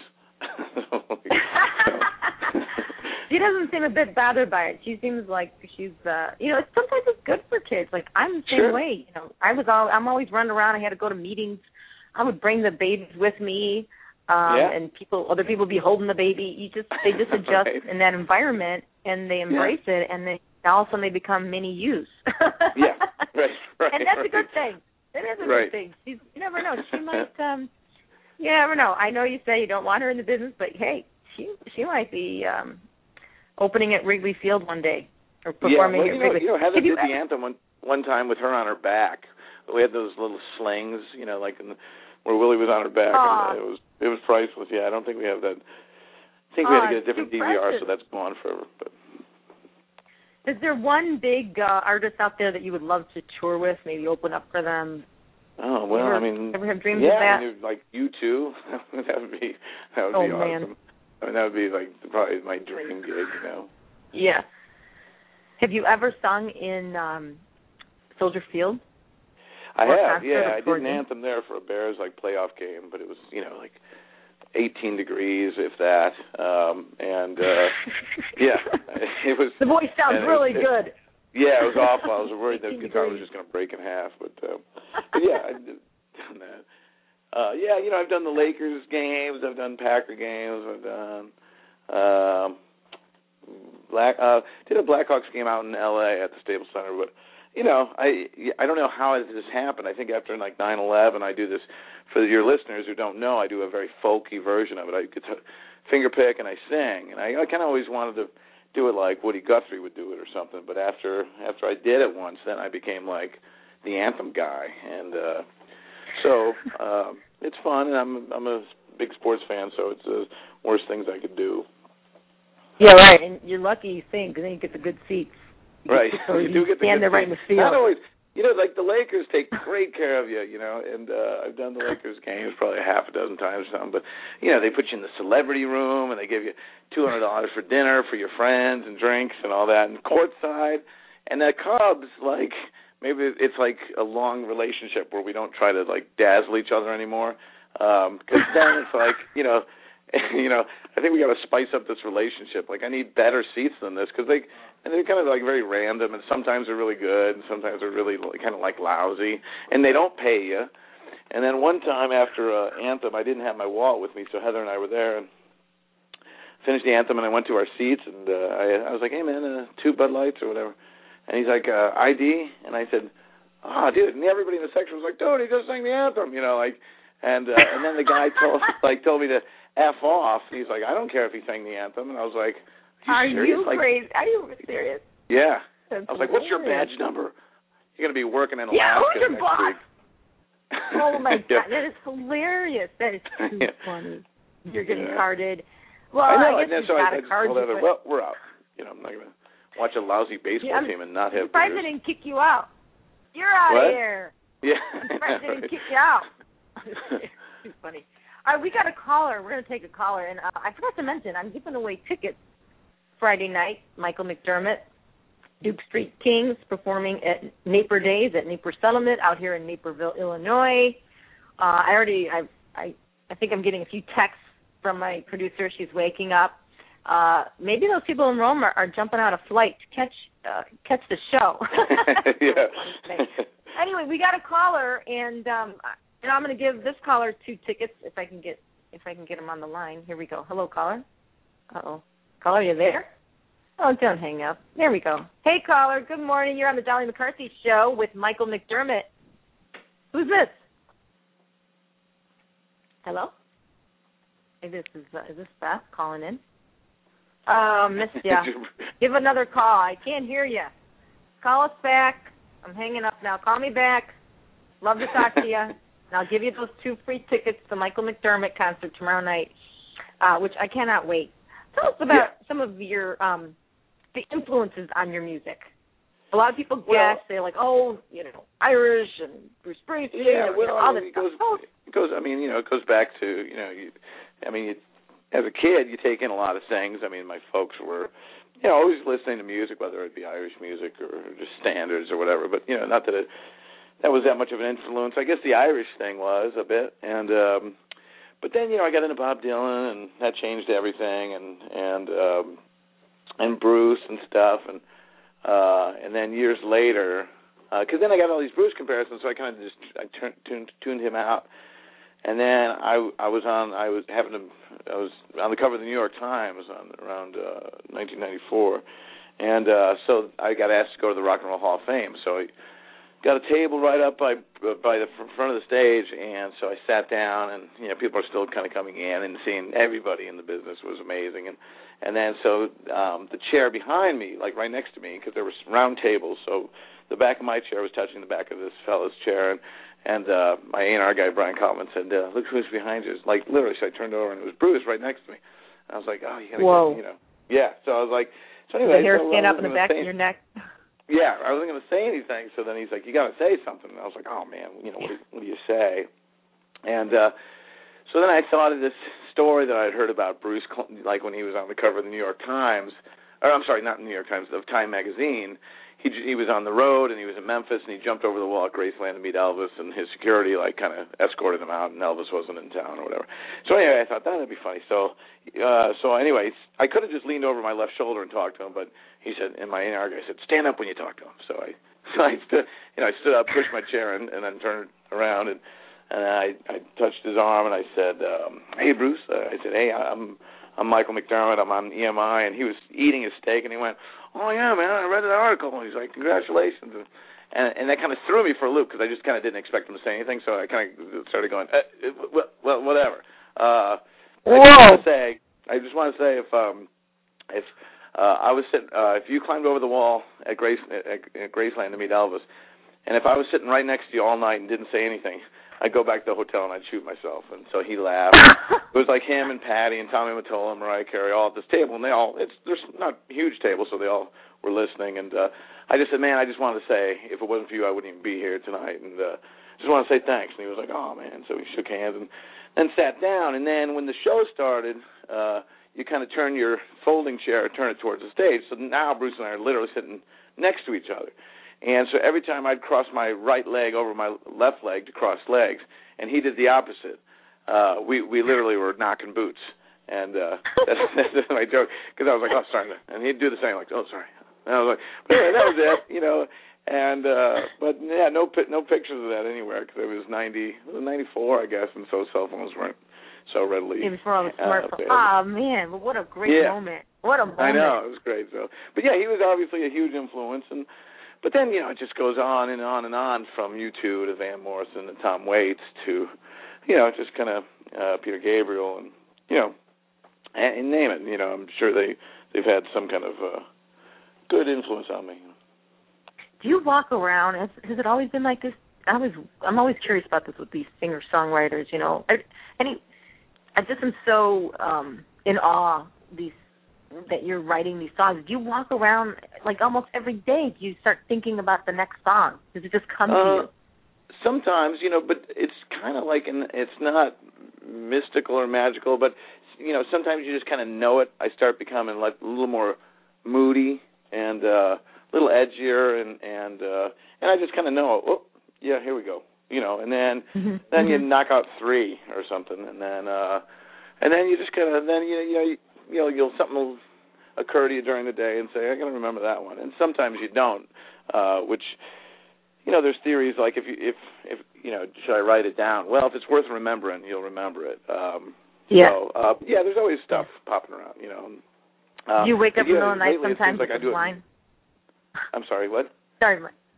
She doesn't seem a bit bothered by it. She seems like she's, uh, you know, sometimes it's good for kids. Like I'm the same sure. way. You know, I was all, I'm always running around. I had to go to meetings. I would bring the babies with me, um, yeah. and people, other people would be holding the baby. You just, they just adjust right. in that environment and they embrace yeah. it, and then all of a sudden they become mini yous. yeah, right, right. And that's right. a good thing. That is a right. good thing. She's, you never know. She might. Um, you never know. I know you say you don't want her in the business, but hey, she she might be. Um, Opening at Wrigley Field one day, or performing yeah, well, you at Wrigley. Know, you know, Heather you did the anthem one one time with her on her back. We had those little slings, you know, like in the, where Willie was on her back. And it was it was priceless. Yeah, I don't think we have that. I think we had to get a different D V R, so that's gone forever. But is there one big uh, artist out there that you would love to tour with? Maybe open up for them. Oh well, ever, I mean, ever have dreams yeah, of that? I mean, like you two. that would be that would oh, be awesome. Man. I mean, that would be like probably my dream gig, you know. Yeah. Have you ever sung in um, Soldier Field? I have, yeah. I did an game? anthem there for a Bears like playoff game, but it was, you know, like eighteen degrees, if that. Um, and uh, yeah, it was. The voice sounds really it, good. Yeah, it was awful. I was worried that guitar was just going to break in half, but, uh, but yeah, I did done that. Uh, yeah, you know, I've done the Lakers games, I've done Packer games, I've done um, Black. Uh, did a Blackhawks game out in L A at the Staples Center, but you know, I I don't know how this happened. I think after like nine eleven, I do this for your listeners who don't know. I do a very folky version of it. I get to finger pick and I sing, and I, I kind of always wanted to do it like Woody Guthrie would do it or something. But after after I did it once, then I became like the anthem guy, and. Uh, So, um, it's fun, and I'm I'm a big sports fan, so it's the worst things I could do. Yeah, right. And you're lucky you sing, because then you get the good seats. You right. So you, you do get the stand good there right in seats. the field. Not always. You know, like the Lakers take great care of you, you know, and uh, I've done the Lakers games probably a half a dozen times or something, but, you know, they put you in the celebrity room and they give you two hundred dollars for dinner for your friends and drinks and all that, and courtside. And the Cubs, like, maybe it's like a long relationship where we don't try to, like, dazzle each other anymore, because um, then it's like, you know, you know, I think we got to spice up this relationship. Like, I need better seats than this, because they, and they're kind of like very random, and sometimes they're really good, and sometimes they're really like, kind of like lousy, and they don't pay you. And then one time after uh, Anthem, I didn't have my wallet with me, so Heather and I were there and finished the Anthem, and I went to our seats, and uh, I, I was like, hey man, uh, two Bud Lights or whatever. And he's like, uh, I D, and I said, oh dude, and everybody in the section was like, dude, he just sang the Anthem, you know, like, and uh, and then the guy told like told me to F off. He's like, I don't care if he sang the Anthem, and I was like, Are you, Are you like, crazy? Are you serious? Yeah. That's I was like, what's your badge number? You're going to be working in Alaska yeah, who's your next boss? week. Oh, my yeah. God. That is hilarious. That is too yeah. funny. You're getting yeah. carded. Well, I know. I guess and you so got I, I to just card told you. Heather, But well, we're out. You know, I'm not going to watch a lousy baseball yeah, team and not have surprised beers. they didn't kick you out. You're out what? of here. Yeah. I'm surprised they didn't kick you out. Too funny. All right, we got a caller. We're going to take a caller. And uh, I forgot to mention, I'm giving away tickets Friday night. Michael McDermott, Duke Street Kings, performing at Napier Days at Napier Settlement out here in Naperville, Illinois. Uh, I already, I, I, I think I'm getting a few texts from my producer. She's waking up. Uh, maybe those people in Rome are, are jumping out of flight to catch uh, catch the show. yeah. Anyway, we got a caller, and um, and I'm going to give this caller two tickets if I can get if I can get him on the line. Here we go. Hello, caller. Uh oh, caller, are you there? Oh, don't hang up. There we go. Hey, caller. Good morning. You're on the Dolly McCarthy Show with Michael McDermott. Who's this? Hello. Hey, this is uh, is this Beth calling in? Oh, missed ya. Give another call. I can't hear you. Call us back. I'm hanging up now. Call me back. Love to talk to you. And I'll give you those two free tickets to the Michael McDermott concert tomorrow night, uh, which I cannot wait. Tell us about yeah. some of your um, the influences on your music. A lot of people guess well, they're like, oh, you know, Irish and Bruce Springsteen. Yeah, and, well, you know, all I mean, this it goes, stuff. it goes. I mean, you know, it goes back to you know, you, I mean, you, as a kid, you take in a lot of things. I mean, my folks were, you know, always listening to music, whether it be Irish music or just standards or whatever. But you know, not that it that was that much of an influence. I guess the Irish thing was a bit, and um, but then you know, I got into Bob Dylan, and that changed everything, and and um, and Bruce and stuff, and uh, and then years later, because uh, then I got all these Bruce comparisons, so I kind of just I turned, tuned, tuned him out. And then I, I was on I was having to I was on the cover of the New York Times on around uh, nineteen ninety-four, and uh, so I got asked to go to the Rock and Roll Hall of Fame. So I got a table right up by by the front of the stage, and so I sat down, and you know people are still kind of coming in and seeing everybody in the business was amazing, and and then so um, the chair behind me, like right next to me, because there were round tables, so the back of my chair was touching the back of this fellow's chair, and. And uh, my A and R guy, Brian Kaufman, said, uh, look who's behind you. Like, literally, so I turned over, and it was Bruce right next to me. And I was like, oh, you got to get, you know. Yeah, so I was like, so anyway. The hair so stand up in the back say, of your neck. Yeah, I wasn't going to say anything. So then he's like, you got to say something. And I was like, oh, man, you know, what do, what do you say? And uh, so then I thought of this story that I had heard about Bruce, like when he was on the cover of the New York Times, or I'm sorry, not the New York Times, of Time Magazine. He he was on the road, and he was in Memphis, and he jumped over the wall at Graceland to meet Elvis, and his security, like, kind of escorted him out, and Elvis wasn't in town or whatever. So anyway, I thought, that would be funny. So uh, so anyway, I could have just leaned over my left shoulder and talked to him, but he said, and my A and R guy said, stand up when you talk to him. So I so I stood, you know, I stood up, pushed my chair in, and then turned around, and, and I, I touched his arm, and I said, um, hey, Bruce. Uh, I said, hey, I'm I'm Michael McDermott. I'm on E M I, and he was eating his steak, and he went, oh, yeah, man, I read an article. And he's like, congratulations. And and that kind of threw me for a loop because I just kind of didn't expect him to say anything, so I kind of started going, uh, well, whatever. Uh, I just want to say, I just want to say if um, if uh, I was sitting, uh, if you climbed over the wall at Grace at, at Graceland to meet Elvis, and if I was sitting right next to you all night and didn't say anything, I'd go back to the hotel and I'd shoot myself. And so he laughed. It was like him and Patty and Tommy Mottola and Mariah Carey all at this table, and they all, it's there's not a huge table, so they all were listening. And uh, I just said, man, I just wanted to say, if it wasn't for you, I wouldn't even be here tonight. And uh, just want to say thanks. And he was like, oh, man. So we shook hands and then sat down. And then when the show started, uh, you kind of turn your folding chair, turn it towards the stage. So now Bruce and I are literally sitting next to each other. And so every time I'd cross my right leg over my left leg to cross legs, and he did the opposite, uh, we we literally were knocking boots. And uh, that's, that's my joke, because I was like, oh, sorry. And he'd do the same, like, oh, sorry. And I was like, but anyway, that was it, you know. And uh, but yeah, no no pictures of that anywhere, because it was ninety, it was ninety-four, I guess, and so cell phones weren't so readily. It was for all the smartphones. Uh, oh man, what a great yeah. moment! What a moment! I know, it was great. So, but yeah, he was obviously a huge influence, and but then you know it just goes on and on and on, from U two to Van Morrison and Tom Waits to, you know, just kind of uh, Peter Gabriel and you know, and, and name it. You know, I'm sure they they've had some kind of uh, good influence on me. Do you walk around? Has, has it always been like this? I was. I'm always curious about this with these singer-songwriters. You know, I, any. I just am so um, in awe these that you're writing these songs. Do you walk around like almost every day? Do you start thinking about the next song? Does it just come uh, to you? Sometimes, you know, but it's kind of like an. It's not mystical or magical, but you know, sometimes you just kind of know it. I start becoming like a little more moody and. uh a little edgier, and and uh, and I just kind of know, oh, yeah, here we go, you know, and then mm-hmm. then mm-hmm. you knock out three or something, and then uh, and then you just kind of then you you know you, you know you'll something will occur to you during the day and say, I got to remember that one, and sometimes you don't, uh, which you know there's theories like if you if if you know should I write it down? Well, if it's worth remembering, you'll remember it. Um, yeah. So uh, yeah, there's always stuff popping around, you know. Uh, Do you wake up in the middle of the night lately, sometimes like with a line? I'm sorry, what? Sorry,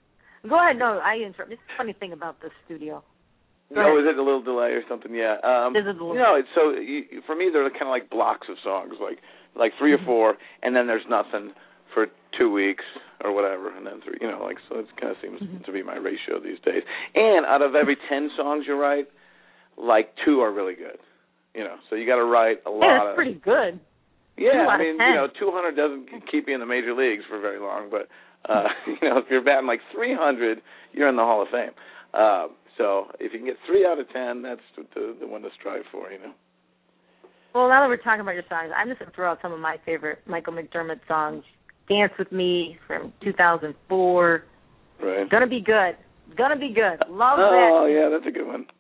go ahead. No, I interrupt. It's a funny thing about the studio. Go no, ahead. is it a little delay or something? Yeah. Um, There's a little. You know, it's so you, for me, they're kind of like blocks of songs, like like three mm-hmm. or four, and then there's nothing for two weeks or whatever, and then three. You know, like so, it kind of seems mm-hmm. to be my ratio these days. And out of every ten songs you write, like two are really good. You know, so you got to write a lot. Yeah, that's of, pretty good. Yeah, I mean, you know, two hundred doesn't keep you in the major leagues for very long, but. Uh, you know, if you're batting like three hundred, you're in the Hall of Fame. Uh, so if you can get three out of ten, that's the, the one to strive for, you know. Well, now that we're talking about your songs, I'm just going to throw out some of my favorite Michael McDermott songs. Dance With Me from two thousand four. Right. Gonna Be Good. Gonna Be Good. Love oh, that. Oh, yeah, that's a good one.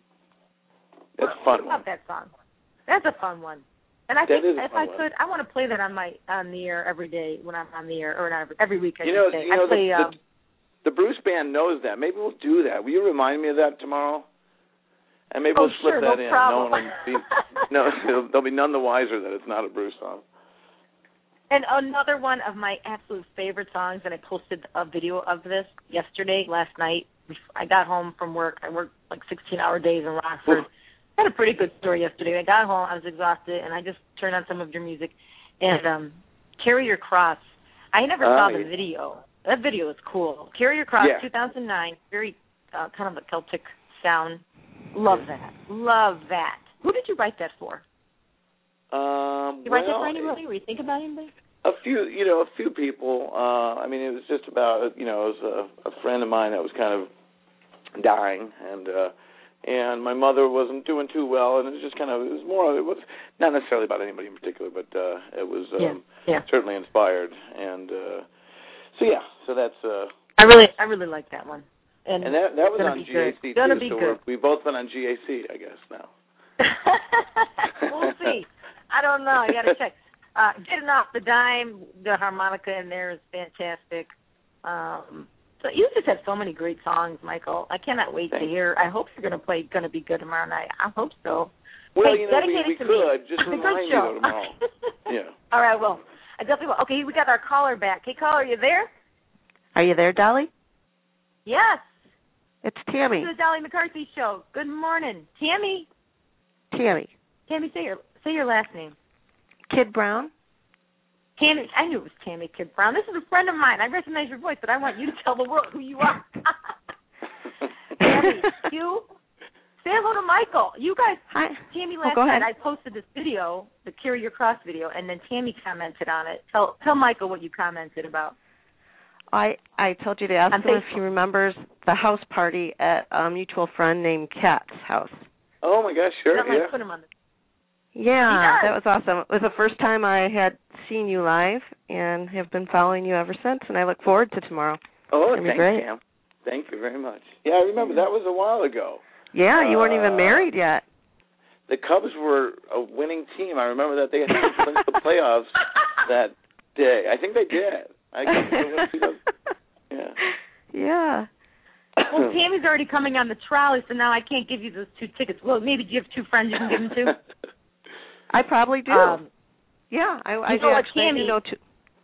That's a fun I one. love that song. That's a fun one. And I that think if I one. could, I want to play that on my on the air every day when I'm on the air, or not every, every week. I you know, say. you know I play, the, um, the, the Bruce Band knows that. Maybe we'll do that. Will you remind me of that tomorrow? And maybe oh, we'll slip sure, that no in. Problem. No one will be no. They'll be none the wiser that it's not a Bruce song. And another one of my absolute favorite songs, and I posted a video of this yesterday, last night. I got home from work. I worked like sixteen-hour days in Rockford. Oof. I had a pretty good story yesterday. I got home, I was exhausted, and I just turned on some of your music. And um, Carry Your Cross. I never uh, saw the yeah. video. That video is cool. Carry Your Cross, yeah. two thousand nine, very uh, kind of a Celtic sound. Love that. Love that. Who did you write that for? Um, did you write well, that for anybody? Were you thinking about anybody? A few, you know, a few people. Uh, I mean, it was just about, you know, it was a, a friend of mine that was kind of dying, and uh, and my mother wasn't doing too well, and it was just kind of, it was more, it was not necessarily about anybody in particular, but uh, it was um, yeah. Yeah. certainly inspired, and uh, so yeah, so that's. Uh, I really, I really like that one, and, and that that was on G A C good. Gonna too. be so good. we're, we've both been on G A C, I guess now. We'll see. I don't know. You got to check. Uh, Getting Off the Dime, the harmonica in there is fantastic. Um, so you just have so many great songs, Michael. I cannot wait Thanks. to hear. I hope you're going to play "Gonna Be Good" tomorrow night. I hope so. Well, hey, you know, we, we to could me. just it's remind a good me show. tomorrow. Yeah. All right. Well, I definitely will. Okay, we got our caller back. Hey, caller, are you there? Are you there, Dolly? Yes. It's Tammy. This is the Dolly McCarthy Show. Good morning, Tammy. Tammy. Tammy, say your say your last name. Kid Brown. Tammy, I knew it was Tammy Kid Brown. This is a friend of mine. I recognize your voice, but I want you to tell the world who you are. Tammy, Q say hello to Michael. You guys, Hi. Tammy, Oh, last go night ahead. I posted this video, the Carry Your Cross video, and then Tammy commented on it. Tell tell Michael what you commented about. I I told you to ask On him if Facebook. he remembers the house party at a mutual friend named Kat's house. Oh my gosh, sure, Not like yeah. put him on the Yeah, He that was awesome. It was the first time I had seen you live and have been following you ever since, and I look forward to tomorrow. Oh, It'll be thanks, great. Cam. Thank you very much. Yeah, I remember that was a while ago. Yeah, you weren't even Uh, married yet. The Cubs were a winning team. I remember that they had to win the playoffs that day. I think they did. I guess yeah. Yeah. Well, Tammy's already coming on the trolley, so now I can't give you those two tickets. Well, maybe do you have two friends you can give them to? I probably do. Um, yeah, I, I you do know what, actually. I do Tammy- know two.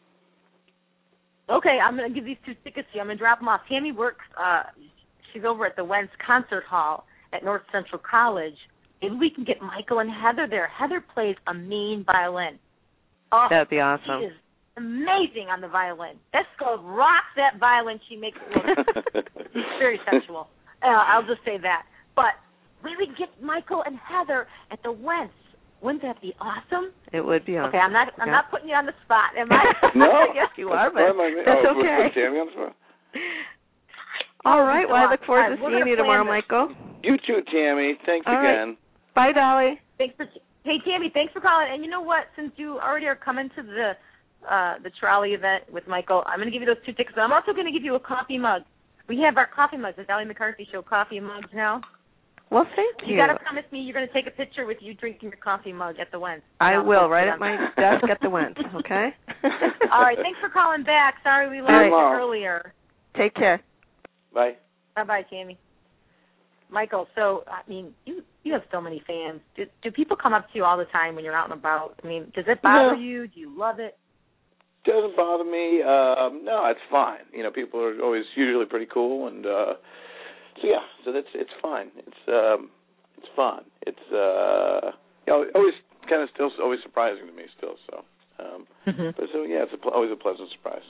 Okay, I'm going to give these two tickets to you. I'm going to drop them off. Tammy works, uh, she's over at the Wentz Concert Hall at North Central College. Maybe we can get Michael and Heather there. Heather plays a mean violin. Oh, That'd be awesome. She is amazing on the violin. That girl rocks that violin. She makes it look very sensual. Uh, I'll just say that. But maybe we can get Michael and Heather at the Wentz. Wouldn't that be awesome? It would be awesome. Okay, I'm not. I'm Yeah. not putting you on the spot, am I? No. Yes, you are, Why but am I- that's oh, okay. put Tammy on the spot. All right. Well, I look forward All right, to we're seeing gonna you tomorrow, plan this. Michael. You too, Tammy. Thanks All right. again. Bye, Dolly. Thanks for hey Tammy, thanks for calling. And you know what? Since you already are coming to the uh, the trolley event with Michael, I'm going to give you those two tickets. I'm also going to give you a coffee mug. We have our coffee mugs, the Dolly McCarthy Show coffee mugs now. Well, thank you. You got to promise me you're going to take a picture with you drinking your coffee mug at the Wentz. I I'll will, post right it at on- my desk at the Wentz, okay? All right, thanks for calling back. Sorry we All lost right. you earlier. Take care. Bye. Bye-bye, Tammy. Michael, so, I mean, you you have so many fans. Do, do people come up to you all the time when you're out and about? I mean, does it bother No. you? Do you love it? Doesn't bother me. Um, no, it's fine. You know, people are always usually pretty cool, and uh, so yeah, so that's it's fine. It's um, it's fun. It's uh, you know, always kind of still always surprising to me still. So, um, Mm-hmm. but so yeah, it's a, always a pleasant surprise.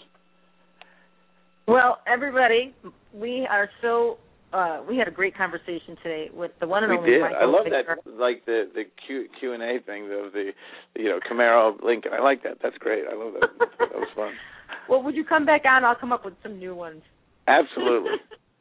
Well, everybody, we are so uh, we had a great conversation today with the one and We only did. Michael I love Victor. that, like the the Q Q and A thing of the, you know, Camaro Lincoln. I like that. That's great. I love that. That was fun. Well, would you come back on? I'll come up with some new ones. Absolutely.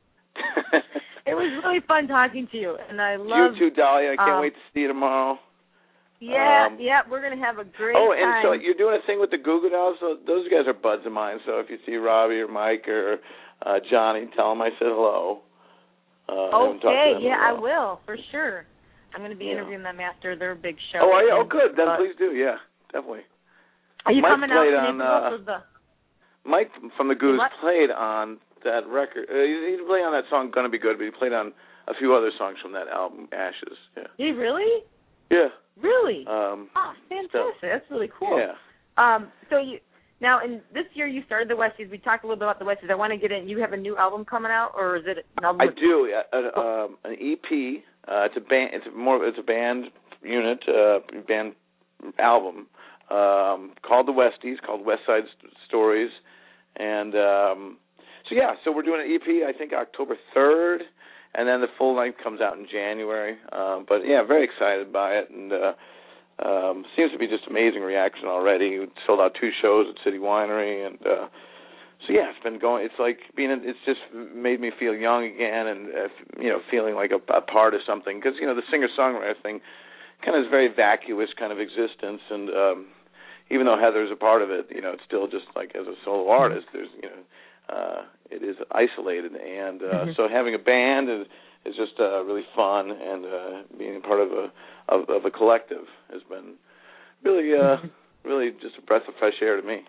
It was really fun talking to you, and I love. You too, Dolly. I can't um, wait to see you tomorrow. Yeah, Um, yeah, we're gonna have a great Oh, and time. so you're doing a thing with the Goo Goo Dolls. So those guys are buds of mine. So if you see Robbie or Mike or uh, Johnny, tell them I said hello. Uh, I haven't talked to Okay, them in a yeah, I while. will for sure. I'm going to be Yeah. interviewing them after their big show. Oh, are you? Oh, And- good. Then but- please do. Yeah, definitely. Are you Mike coming out played to on, Naples uh, with the? Mike from the Goos What? played on that record. Uh, he, he played on that song "Gonna Be Good," but he played on a few other songs from that album, Ashes. Yeah. Did you really? Yeah. Really? Um, oh, fantastic! That's really cool. Yeah. Um, so you now in this year you started the Westies. We talked a little bit about the Westies. I want to get in. You have a new album coming out, or is it an album? I with- do. Uh, uh, um, an E P. Uh, it's a band. It's more. It's a band unit. Uh, band album um, called the Westies, called West Side St- Stories, and um, so yeah. So we're doing an E P. I think October third, and then the full length comes out in January. Um, but yeah, very excited by it, and uh, um, seems to be just amazing reaction already. We sold out two shows at City Winery, and uh, so yeah, it's been going. It's like being. It's just made me feel young again, and uh, you know, feeling like a, a part of something. Because you know, the singer-songwriter thing kind of is a very vacuous kind of existence, and um, even though Heather's a part of it, you know, it's still just like as a solo artist. There's, you know, uh, it is isolated, and uh, Mm-hmm. so having a band is is just uh, really fun, and uh, being part of a of, of a collective has been really, uh, really just a breath of fresh air to me.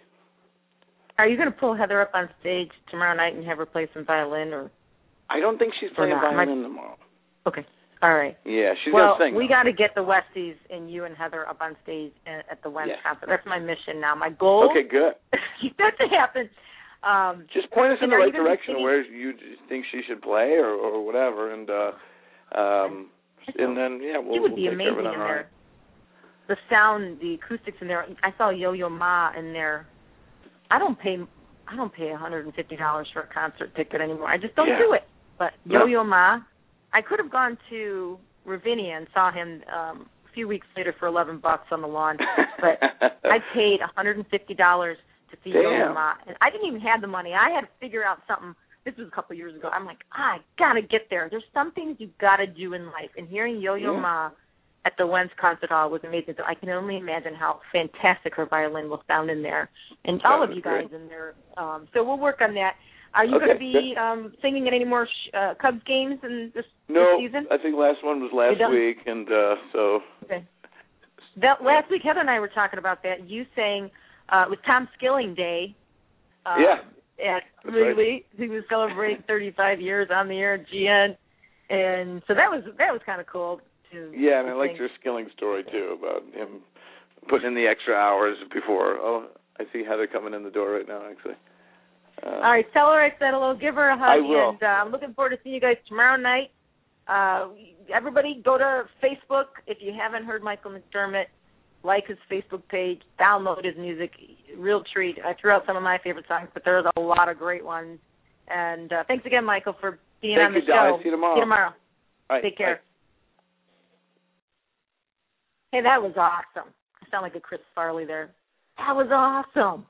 Are you going to pull Heather up on stage tomorrow night and have her play some violin, or? I don't think she's Or playing not. violin tomorrow. Okay. All right. Yeah, she's well, gonna sing. we though. got to get the Westies and you and Heather up on stage at at the Wentz Yeah. concert. That's my mission now. My goal. Okay, good. Keep that to happen. Um, Just point us in and the are you right gonna be direction of singing- where you think she should play, or, or whatever, and uh, um, and then yeah, we'll, she would we'll be take care of amazing it on in our there. The sound, the acoustics in there. I saw Yo-Yo Ma in there. I don't pay. I don't pay one hundred and fifty dollars for a concert ticket anymore. I just don't Yeah. do it. But No. Yo-Yo Ma, I could have gone to Ravinia and saw him um, a few weeks later for eleven bucks on the lawn. But I paid one hundred fifty dollars to see Yo-Yo Ma. And I didn't even have the money. I had to figure out something. This was a couple of years ago. I'm like, I got to get there. There's some things you've got to do in life. And hearing Yo-Yo yeah. Ma at the Wentz Concert Hall was amazing. So I can only imagine how fantastic her violin will sound in there. And all of you guys great. in there. Um, so we'll work on that. Are you okay. going to be um, singing at any more sh- uh, Cubs games in this, no, this season? No, I think last one was last week, and uh, so. Okay. That, last week, Heather and I were talking about that. You sang uh, it was Tom Skilling Day. Uh, yeah. At Wrigley, right. He was celebrating thirty-five years on the air at G N, and so that was that was kind of cool. To, yeah, and to I liked your Skilling story too about him putting in the extra hours before. Oh, I see Heather coming in the door right now, actually. Uh, All right, tell her I said hello. Give her a hug. I will. And uh, I'm looking forward to seeing you guys tomorrow night. Uh, everybody go to Facebook. If you haven't heard Michael McDermott, like his Facebook page, download his music. Real treat. I threw out some of my favorite songs, but there's a lot of great ones. And uh, thanks again, Michael, for being Thank on the you, show. Dolly. See you tomorrow. See you tomorrow. All right. Take care. Bye. Hey, that was awesome. I sound like a Chris Farley there. That was awesome.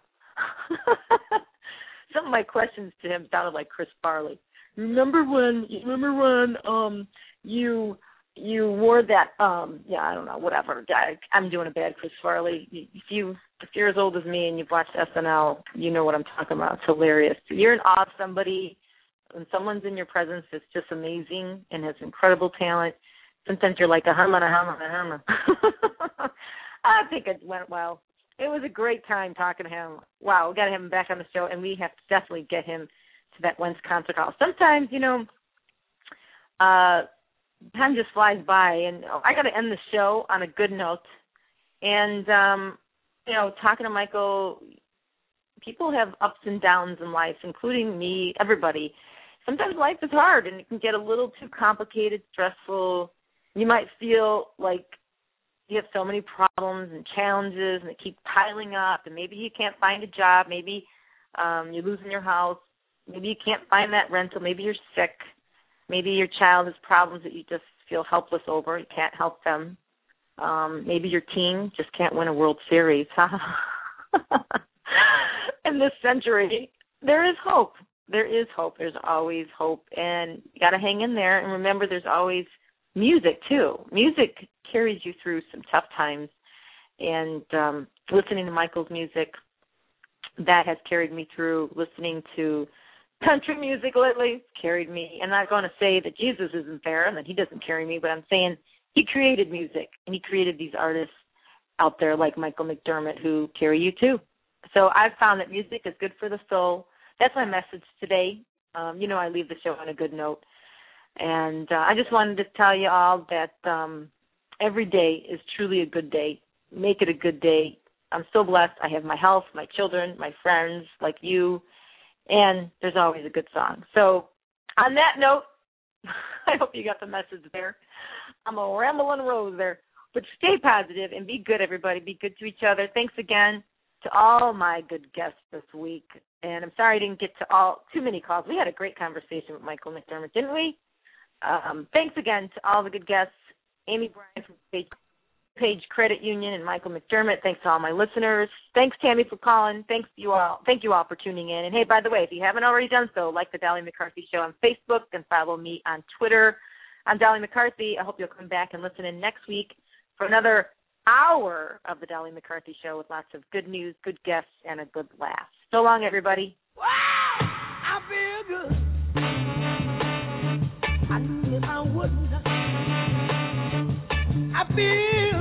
Some of my questions to him sounded like Chris Farley. Remember when? Remember when um you you wore that? Um, yeah, I don't know, whatever. I, I'm doing a bad Chris Farley. If you if you're as old as me and you've watched S N L, you know what I'm talking about. It's hilarious. You're in awe of somebody when someone's in your presence that's just amazing and has incredible talent. Sometimes you're like a hum and a hum and a hum. I think it went well. It was a great time talking to him. Wow, we got to have him back on the show, and we have to definitely get him to that Wentz Concert Hall. Sometimes, you know, uh, time just flies by, and I got to end the show on a good note. And, um, you know, talking to Michael, people have ups and downs in life, including me, everybody. Sometimes life is hard, and it can get a little too complicated, stressful. You might feel like you have so many problems and challenges, and they keep piling up, and maybe you can't find a job, maybe um, you're losing your house, maybe you can't find that rental, maybe you're sick, maybe your child has problems that you just feel helpless over, you can't help them, um, maybe your team just can't win a World Series. In this century, there is hope. There is hope. There's always hope, and you got to hang in there, and remember there's always music, too. Music carries you through some tough times, and um, listening to Michael's music, that has carried me through. Listening to country music lately carried me. I'm not going to say that Jesus isn't there and that he doesn't carry me, but I'm saying he created music, and he created these artists out there like Michael McDermott who carry you, too. So I've found that music is good for the soul. That's my message today. Um, you know I leave the show on a good note. And uh, I just wanted to tell you all that um, every day is truly a good day. Make it a good day. I'm so blessed. I have my health, my children, my friends like you, and there's always a good song. So on that note, I hope you got the message there. I'm a rambling rose there. But stay positive and be good, everybody. Be good to each other. Thanks again to all my good guests this week. And I'm sorry I didn't get to all too many calls. We had a great conversation with Michael McDermott, didn't we? Um, thanks again to all the good guests, Amy Bryan from Page, Page Credit Union and Michael McDermott. Thanks to all my listeners. Thanks, Tammy, for calling. Thanks to you all. Thank you all for tuning in. And, hey, by the way, if you haven't already done so, like the Dolly McCarthy Show on Facebook and follow me on Twitter. I'm Dolly McCarthy. I hope you'll come back and listen in next week for another hour of the Dolly McCarthy Show with lots of good news, good guests, and a good laugh. So long, everybody. Wow, I feel good. I knew that I wouldn't. I feel